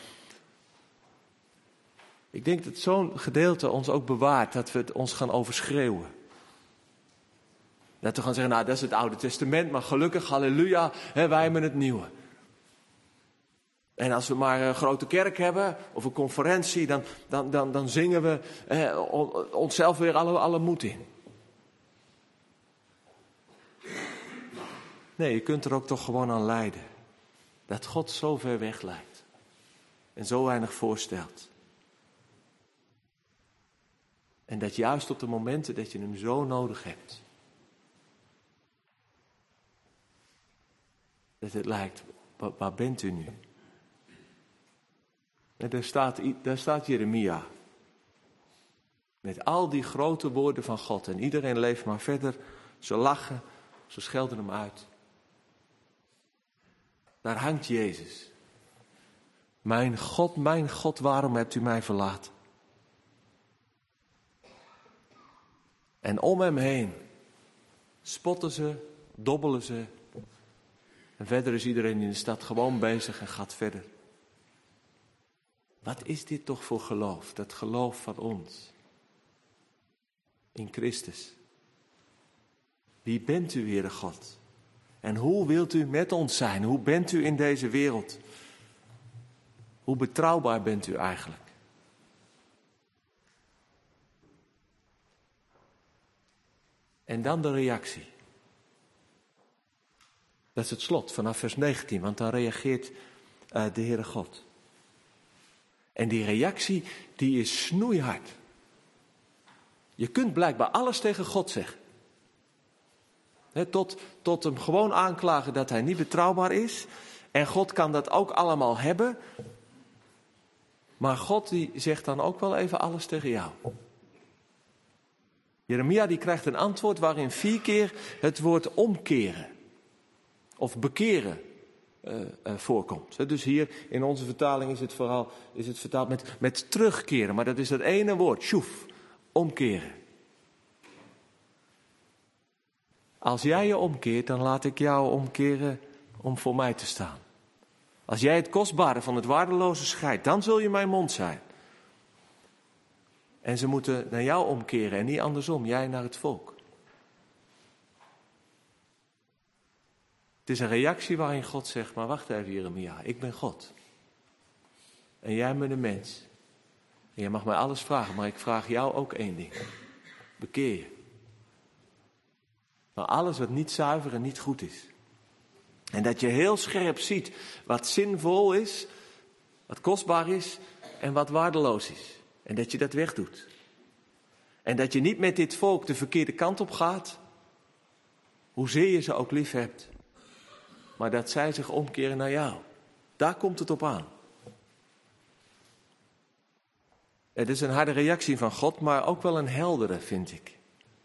ik denk dat zo'n gedeelte ons ook bewaart, dat we het ons gaan overschreeuwen. Dat we gaan zeggen, nou, dat is het Oude Testament, maar gelukkig, halleluja, hè, wij hebben het Nieuwe. En als we maar een grote kerk hebben, of een conferentie, dan, dan, dan, dan zingen we eh, onszelf weer alle, alle moed in. Nee, je kunt er ook toch gewoon aan lijden. Dat God zo ver weg lijkt. En zo weinig voorstelt. En dat juist op de momenten dat je hem zo nodig hebt. Dat het lijkt, waar, waar bent u nu? En daar staat, daar staat Jeremia. Met al die grote woorden van God. En iedereen leeft maar verder. Ze lachen, ze schelden hem uit. Daar hangt Jezus. Mijn God, mijn God, waarom hebt u mij verlaten? En om hem heen spotten ze, dobbelen ze. En verder is iedereen in de stad gewoon bezig en gaat verder. Wat is dit toch voor geloof? Dat geloof van ons. In Christus. Wie bent u, Heere God? En hoe wilt u met ons zijn? Hoe bent u in deze wereld? Hoe betrouwbaar bent u eigenlijk? En dan de reactie. Dat is het slot vanaf vers negentien, want dan reageert uh, de Heere God. En die reactie, die is snoeihard. Je kunt blijkbaar alles tegen God zeggen. He, tot, tot hem gewoon aanklagen dat hij niet betrouwbaar is. En God kan dat ook allemaal hebben. Maar God die zegt dan ook wel even alles tegen jou. Jeremia die krijgt een antwoord waarin vier keer het woord omkeren. Of bekeren uh, uh, voorkomt. He, dus hier in onze vertaling is het vooral is het vertaald met, met terugkeren. Maar dat is dat ene woord, sjoef, omkeren. Als jij je omkeert, dan laat ik jou omkeren om voor mij te staan. Als jij het kostbare van het waardeloze scheidt, dan zul je mijn mond zijn. En ze moeten naar jou omkeren en niet andersom, jij naar het volk. Het is een reactie waarin God zegt, maar wacht even Jeremia, ik ben God. En jij bent een mens. En jij mag mij alles vragen, maar ik vraag jou ook één ding. Bekeer je. Van alles wat niet zuiver en niet goed is. En dat je heel scherp ziet wat zinvol is, wat kostbaar is en wat waardeloos is. En dat je dat wegdoet. En dat je niet met dit volk de verkeerde kant op gaat, hoezeer je ze ook lief hebt. Maar dat zij zich omkeren naar jou. Daar komt het op aan. Het is een harde reactie van God, maar ook wel een heldere, vind ik.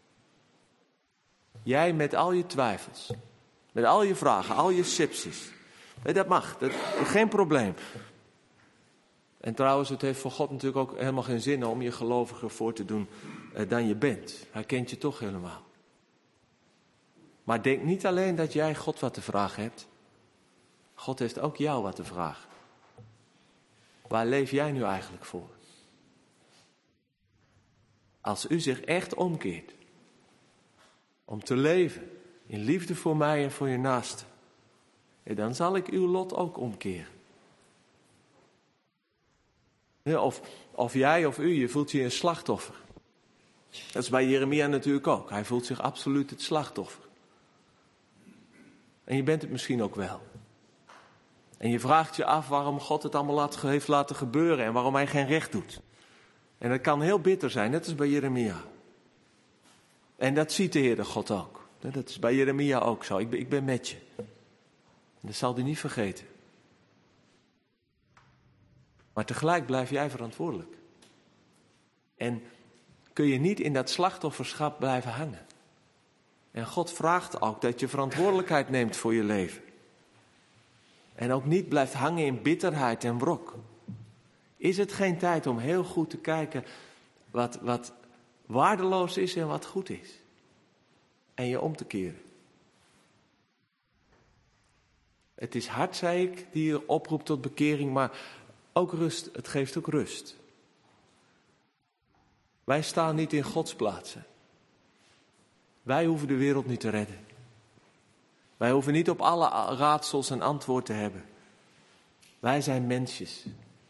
Jij met al je twijfels, met al je vragen, al je sepsis. Dat mag, dat is geen probleem. En trouwens, het heeft voor God natuurlijk ook helemaal geen zin om je geloviger voor te doen eh, dan je bent. Hij kent je toch helemaal. Maar denk niet alleen dat jij God wat te vragen hebt. God heeft ook jou wat te vragen. Waar leef jij nu eigenlijk voor? Als u zich echt omkeert om te leven in liefde voor mij en voor je naaste, dan zal ik uw lot ook omkeren. Of, of jij of u, je voelt je een slachtoffer. Dat is bij Jeremia natuurlijk ook. Hij voelt zich absoluut het slachtoffer. En je bent het misschien ook wel. En je vraagt je af waarom God het allemaal laat, heeft laten gebeuren en waarom hij geen recht doet. En dat kan heel bitter zijn, net als bij Jeremia. En dat ziet de Heere God ook. Dat is bij Jeremia ook zo. Ik ben, ik ben met je. Dat zal hij niet vergeten. Maar tegelijk blijf jij verantwoordelijk. En kun je niet in dat slachtofferschap blijven hangen. En God vraagt ook dat je verantwoordelijkheid neemt voor je leven. En ook niet blijft hangen in bitterheid en wrok. Is het geen tijd om heel goed te kijken wat, wat waardeloos is en wat goed is? En je om te keren. Het is hard, zei ik, die je oproept tot bekering, maar ook rust. Het geeft ook rust. Wij staan niet in Gods plaatsen. Wij hoeven de wereld niet te redden. Wij hoeven niet op alle raadsels een antwoord te hebben. Wij zijn mensjes.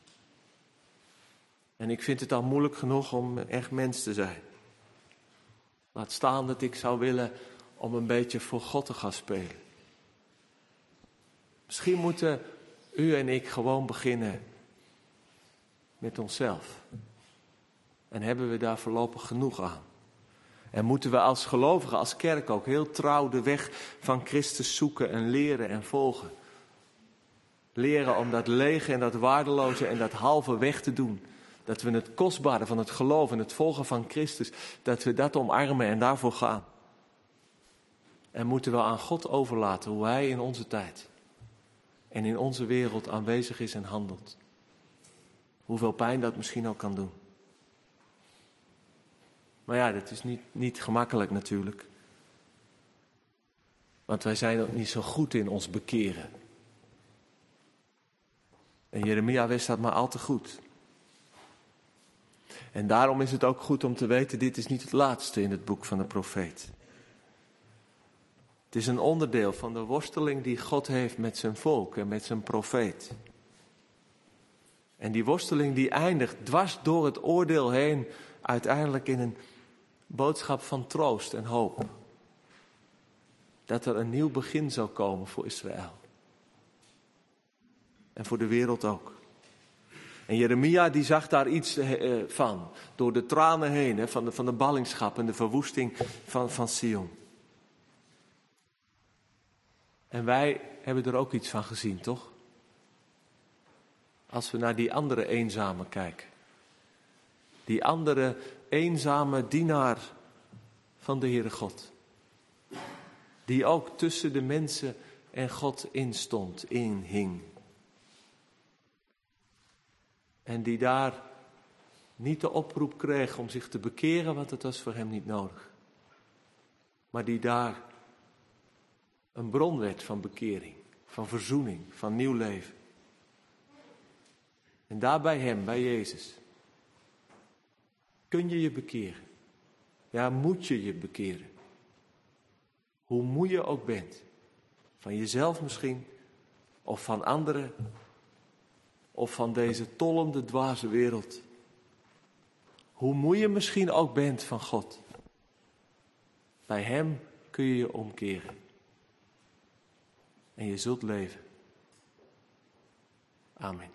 En ik vind het al moeilijk genoeg om echt mens te zijn. Laat staan dat ik zou willen om een beetje voor God te gaan spelen. Misschien moeten u en ik gewoon beginnen met onszelf. En hebben we daar voorlopig genoeg aan. En moeten we als gelovigen, als kerk ook heel trouw de weg van Christus zoeken en leren en volgen. Leren om dat lege en dat waardeloze en dat halve weg te doen. Dat we het kostbare van het geloof en het volgen van Christus, dat we dat omarmen en daarvoor gaan. En moeten we aan God overlaten hoe Hij in onze tijd en in onze wereld aanwezig is en handelt. Hoeveel pijn dat misschien ook kan doen. Maar ja, dat is niet, niet gemakkelijk natuurlijk. Want wij zijn ook niet zo goed in ons bekeren. En Jeremia wist dat maar al te goed. En daarom is het ook goed om te weten, dit is niet het laatste in het boek van de profeet. Het is een onderdeel van de worsteling die God heeft met zijn volk en met zijn profeet. En die worsteling die eindigt dwars door het oordeel heen uiteindelijk in een boodschap van troost en hoop. Dat er een nieuw begin zou komen voor Israël. En voor de wereld ook. En Jeremia die zag daar iets van. Door de tranen heen, hè, van, de, van de ballingschap en de verwoesting van, van Sion. En wij hebben er ook iets van gezien, toch? Als we naar die andere eenzame kijken. Die andere eenzame dienaar van de Heere God. Die ook tussen de mensen en God instond, inhing. En die daar niet de oproep kreeg om zich te bekeren, want dat was voor hem niet nodig. Maar die daar een bron werd van bekering, van verzoening, van nieuw leven. En daar bij hem, bij Jezus, kun je je bekeren. Ja, moet je je bekeren. Hoe moe je ook bent. Van jezelf misschien, of van anderen, of van deze tollende, dwaze wereld. Hoe moe je misschien ook bent van God. Bij hem kun je je omkeren. En je zult leven. Amen.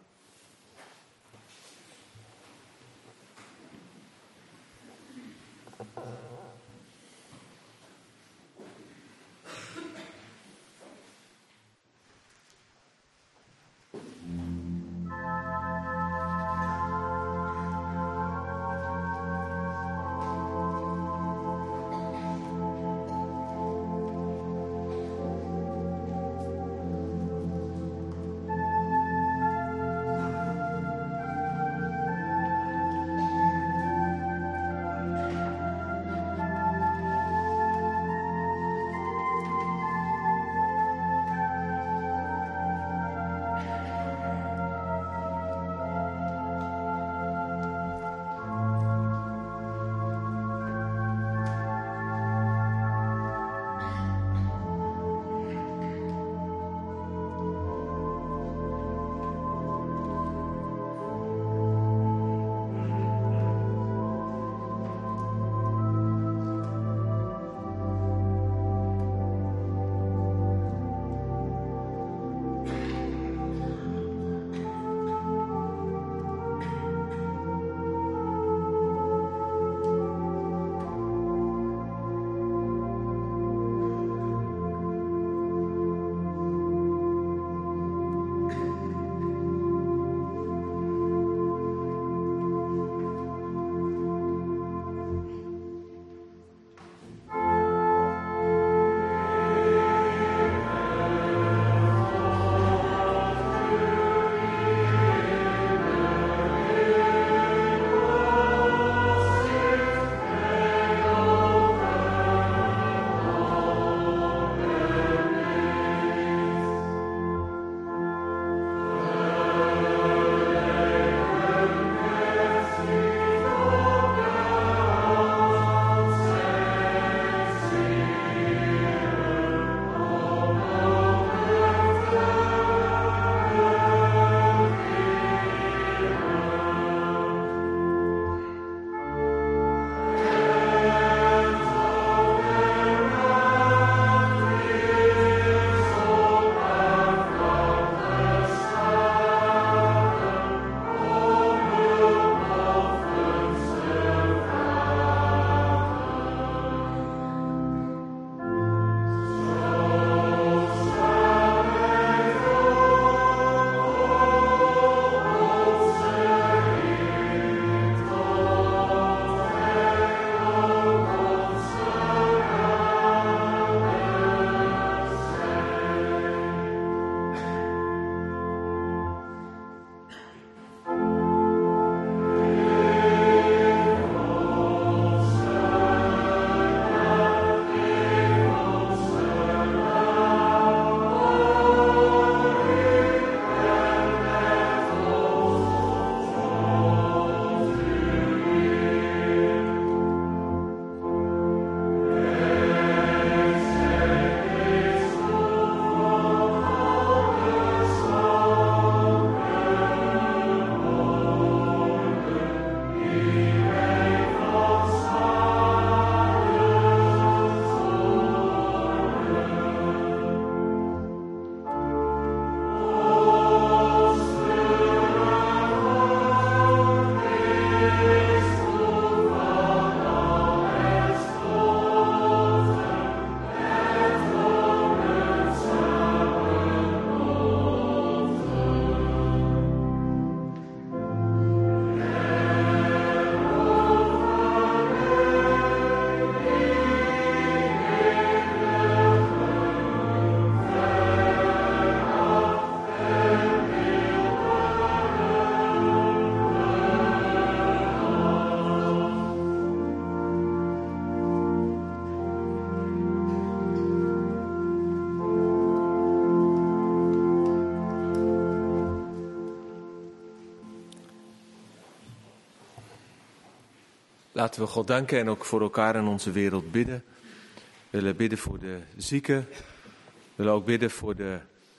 Laten we God danken en ook voor elkaar in onze wereld bidden. We willen bidden voor de zieken. We willen ook bidden voor de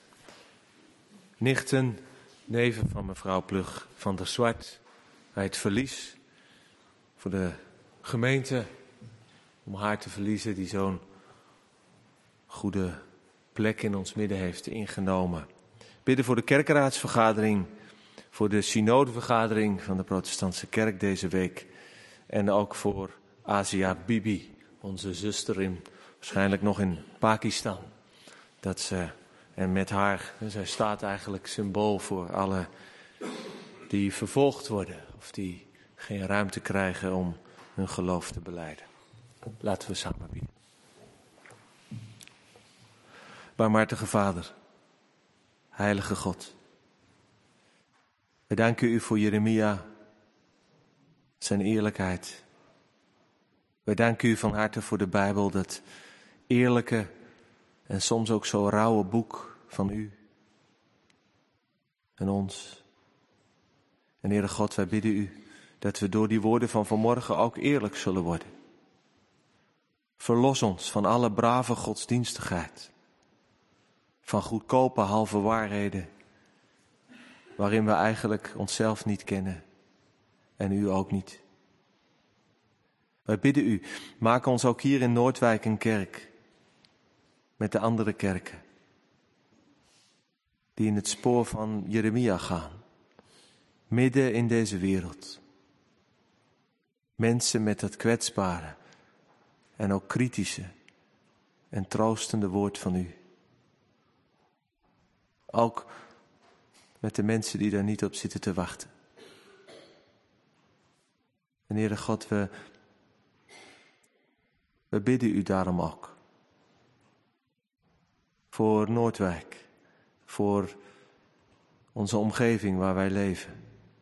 nichten, neven van mevrouw Plug van der Zwart. Bij het verlies. Voor de gemeente. Om haar te verliezen die zo'n goede plek in ons midden heeft ingenomen. Bidden voor de kerkraadsvergadering, voor de synodevergadering van de protestantse kerk deze week. En ook voor Asia Bibi, onze zuster in, waarschijnlijk nog in Pakistan. Dat ze, en met haar, zij staat eigenlijk symbool voor alle die vervolgd worden of die geen ruimte krijgen om hun geloof te belijden. Laten we samen bidden. Barmhartige Vader, heilige God. We danken u voor Jeremia, zijn eerlijkheid. We danken u van harte voor de Bijbel, dat eerlijke en soms ook zo rauwe boek van u en ons. En Heere God, wij bidden u dat we door die woorden van vanmorgen ook eerlijk zullen worden. Verlos ons van alle brave godsdienstigheid, van goedkope halve waarheden, waarin we eigenlijk onszelf niet kennen en u ook niet. Wij bidden u, maak ons ook hier in Noordwijk een kerk met de andere kerken die in het spoor van Jeremia gaan, midden in deze wereld. Mensen met dat kwetsbare en ook kritische en troostende woord van u. Ook met de mensen die daar niet op zitten te wachten. En Heere God, we, we bidden u daarom ook. Voor Noordwijk, voor onze omgeving waar wij leven.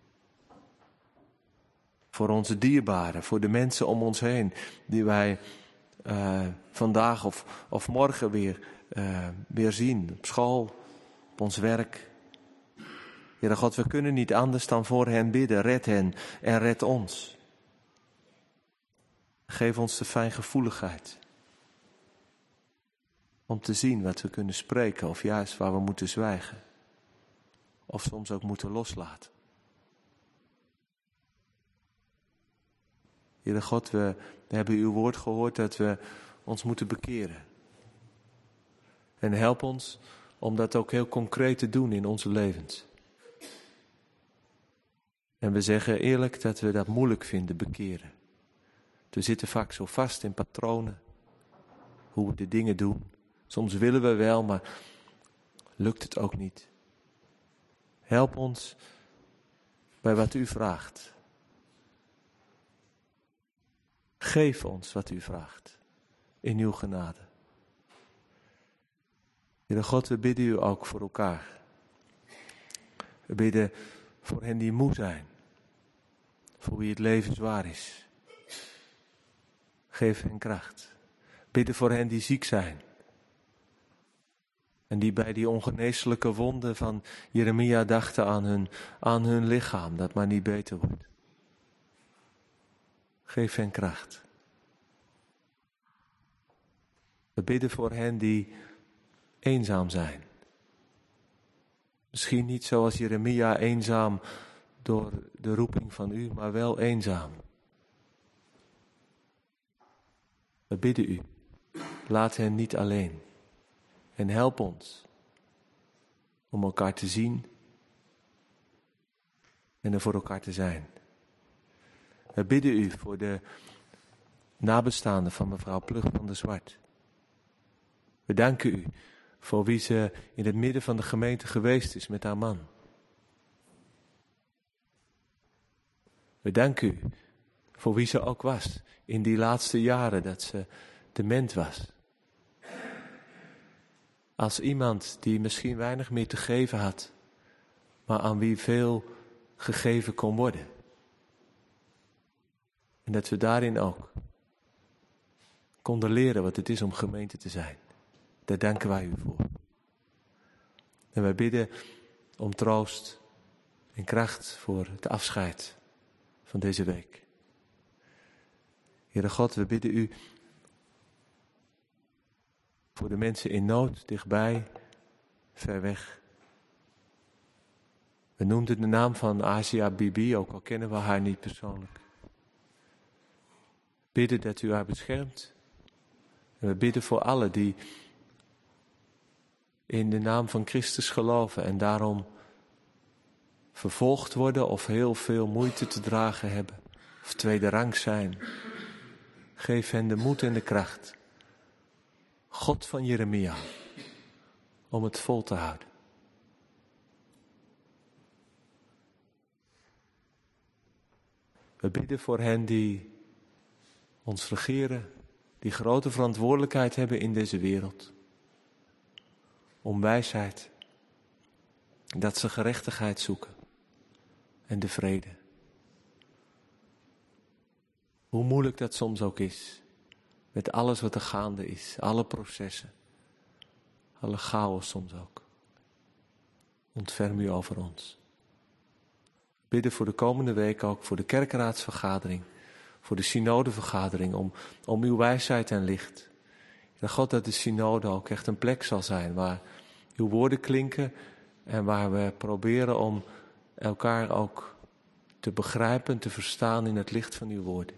Voor onze dierbaren, voor de mensen om ons heen die wij uh, vandaag of, of morgen weer, uh, weer zien. Op school, op ons werk. Heere God, we kunnen niet anders dan voor hen bidden. Red hen en red ons. Geef ons de fijngevoeligheid om te zien wat we kunnen spreken of juist waar we moeten zwijgen. Of soms ook moeten loslaten. Heere God, we hebben uw woord gehoord dat we ons moeten bekeren. En help ons om dat ook heel concreet te doen in onze levens. En we zeggen eerlijk dat we dat moeilijk vinden, bekeren. We zitten vaak zo vast in patronen, hoe we de dingen doen. Soms willen we wel, maar lukt het ook niet. Help ons bij wat u vraagt. Geef ons wat u vraagt, in uw genade. Heere God, we bidden u ook voor elkaar. We bidden voor hen die moe zijn, voor wie het leven zwaar is. Geef hen kracht. Bidden voor hen die ziek zijn. En die bij die ongeneeslijke wonden van Jeremia dachten aan hun, aan hun lichaam, dat maar niet beter wordt. Geef hen kracht. We bidden voor hen die eenzaam zijn. Misschien niet zoals Jeremia eenzaam door de roeping van u, maar wel eenzaam. We bidden u, laat hen niet alleen. En help ons om elkaar te zien en er voor elkaar te zijn. We bidden u voor de nabestaanden van mevrouw Plug van der Zwart. We danken u voor wie ze in het midden van de gemeente geweest is met haar man. We danken u voor wie ze ook was in die laatste jaren dat ze dement was. Als iemand die misschien weinig meer te geven had, maar aan wie veel gegeven kon worden. En dat we daarin ook konden leren wat het is om gemeente te zijn. Daar danken wij u voor. En wij bidden om troost en kracht voor het afscheid van deze week. Heere God, we bidden u voor de mensen in nood, dichtbij, ver weg. We noemden de naam van Asia Bibi, ook al kennen we haar niet persoonlijk. Bidden dat u haar beschermt. En we bidden voor allen die in de naam van Christus geloven en daarom vervolgd worden of heel veel moeite te dragen hebben of tweede rang zijn. Geef hen de moed en de kracht, God van Jeremia, om het vol te houden. We bidden voor hen die ons regeren, die grote verantwoordelijkheid hebben in deze wereld. Om wijsheid, dat ze gerechtigheid zoeken en de vrede. Hoe moeilijk dat soms ook is, met alles wat er gaande is, alle processen, alle chaos soms ook. Ontferm u over ons. Bidden voor de komende week ook, voor de kerkraadsvergadering, voor de synodevergadering, om, om uw wijsheid en licht. En God, dat de synode ook echt een plek zal zijn waar uw woorden klinken en waar we proberen om elkaar ook te begrijpen, te verstaan in het licht van uw woorden.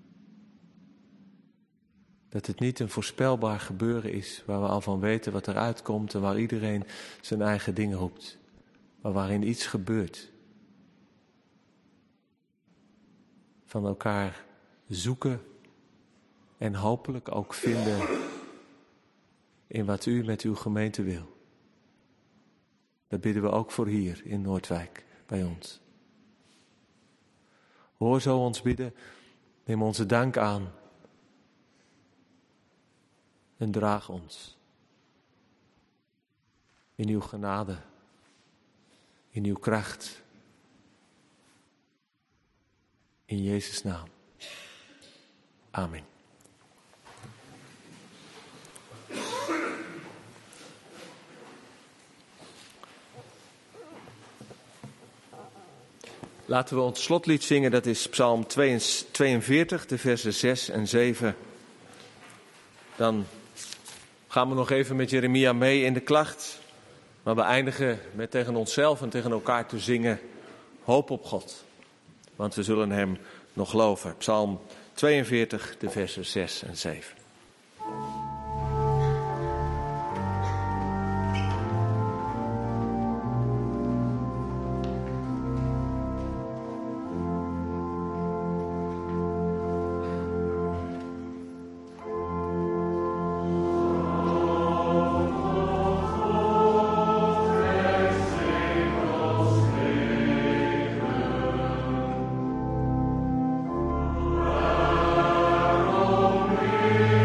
Dat het niet een voorspelbaar gebeuren is waar we al van weten wat eruit komt en waar iedereen zijn eigen ding roept, maar waarin iets gebeurt. Van elkaar zoeken en hopelijk ook vinden in wat u met uw gemeente wil. Dat bidden we ook voor hier in Noordwijk, bij ons. Hoor zo ons bidden, neem onze dank aan en draag ons in uw genade, in uw kracht, in Jezus' naam. Amen. Laten we ons slotlied zingen, dat is Psalm tweeënveertig, de versen zes en zeven. Dan gaan we nog even met Jeremia mee in de klacht. Maar we eindigen met tegen onszelf en tegen elkaar te zingen, hoop op God. Want we zullen hem nog geloven. Psalm tweeënveertig, de versen zes en zeven. Amen.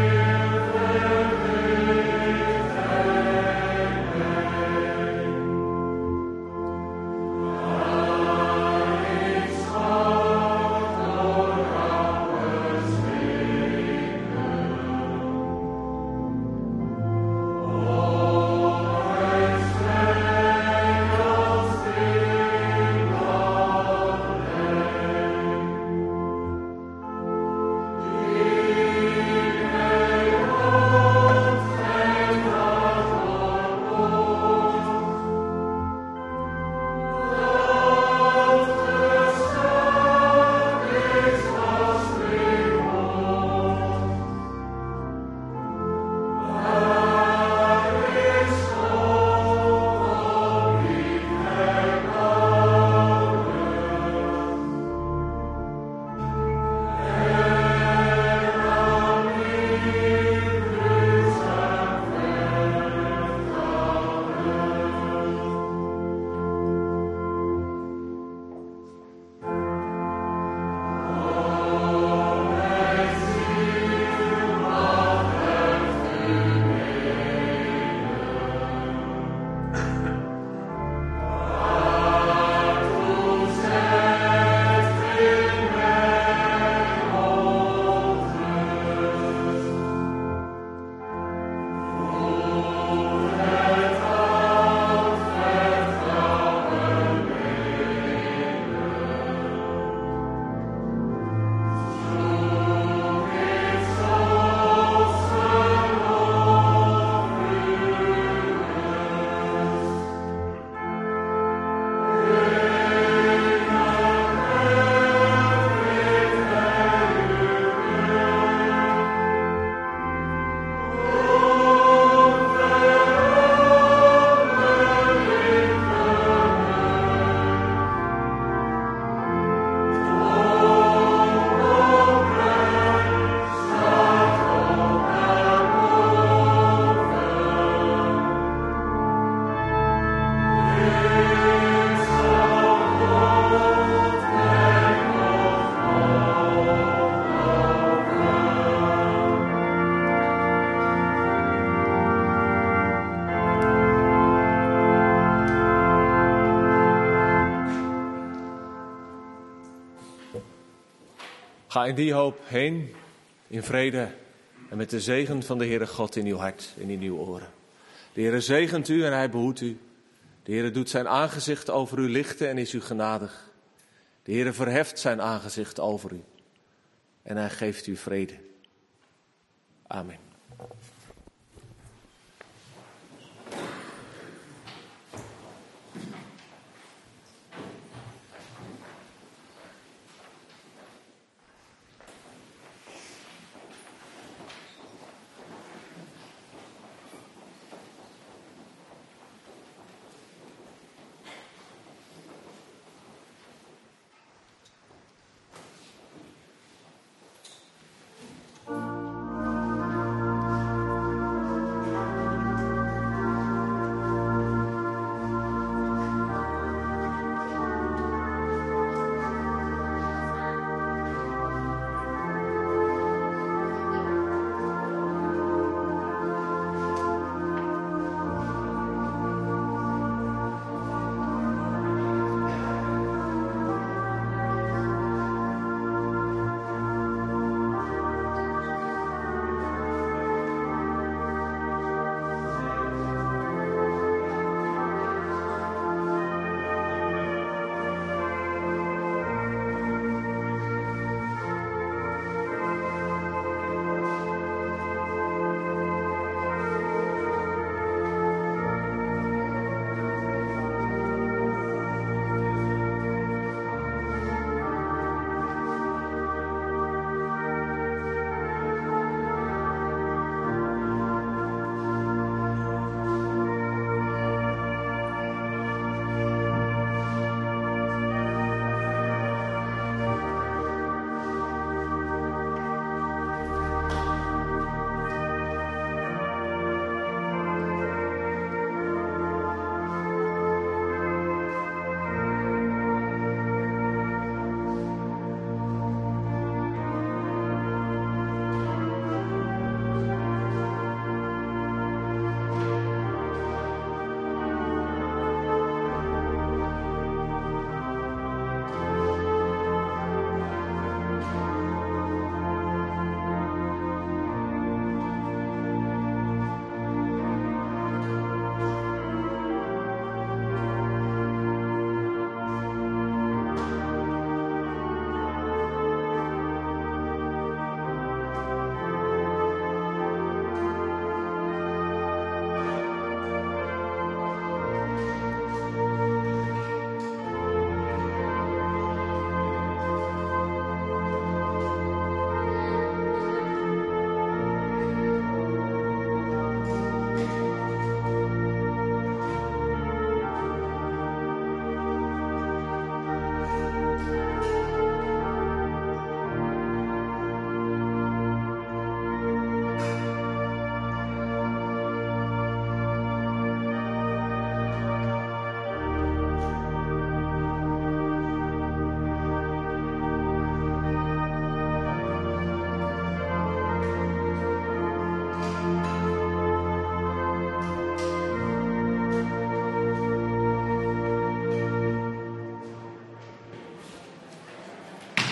Ga in die hoop heen, in vrede en met de zegen van de Heere God in uw hart en in uw oren. De Heere zegent u en hij behoedt u. De Heere doet zijn aangezicht over u lichten en is u genadig. De Heere verheft zijn aangezicht over u en hij geeft u vrede. Amen.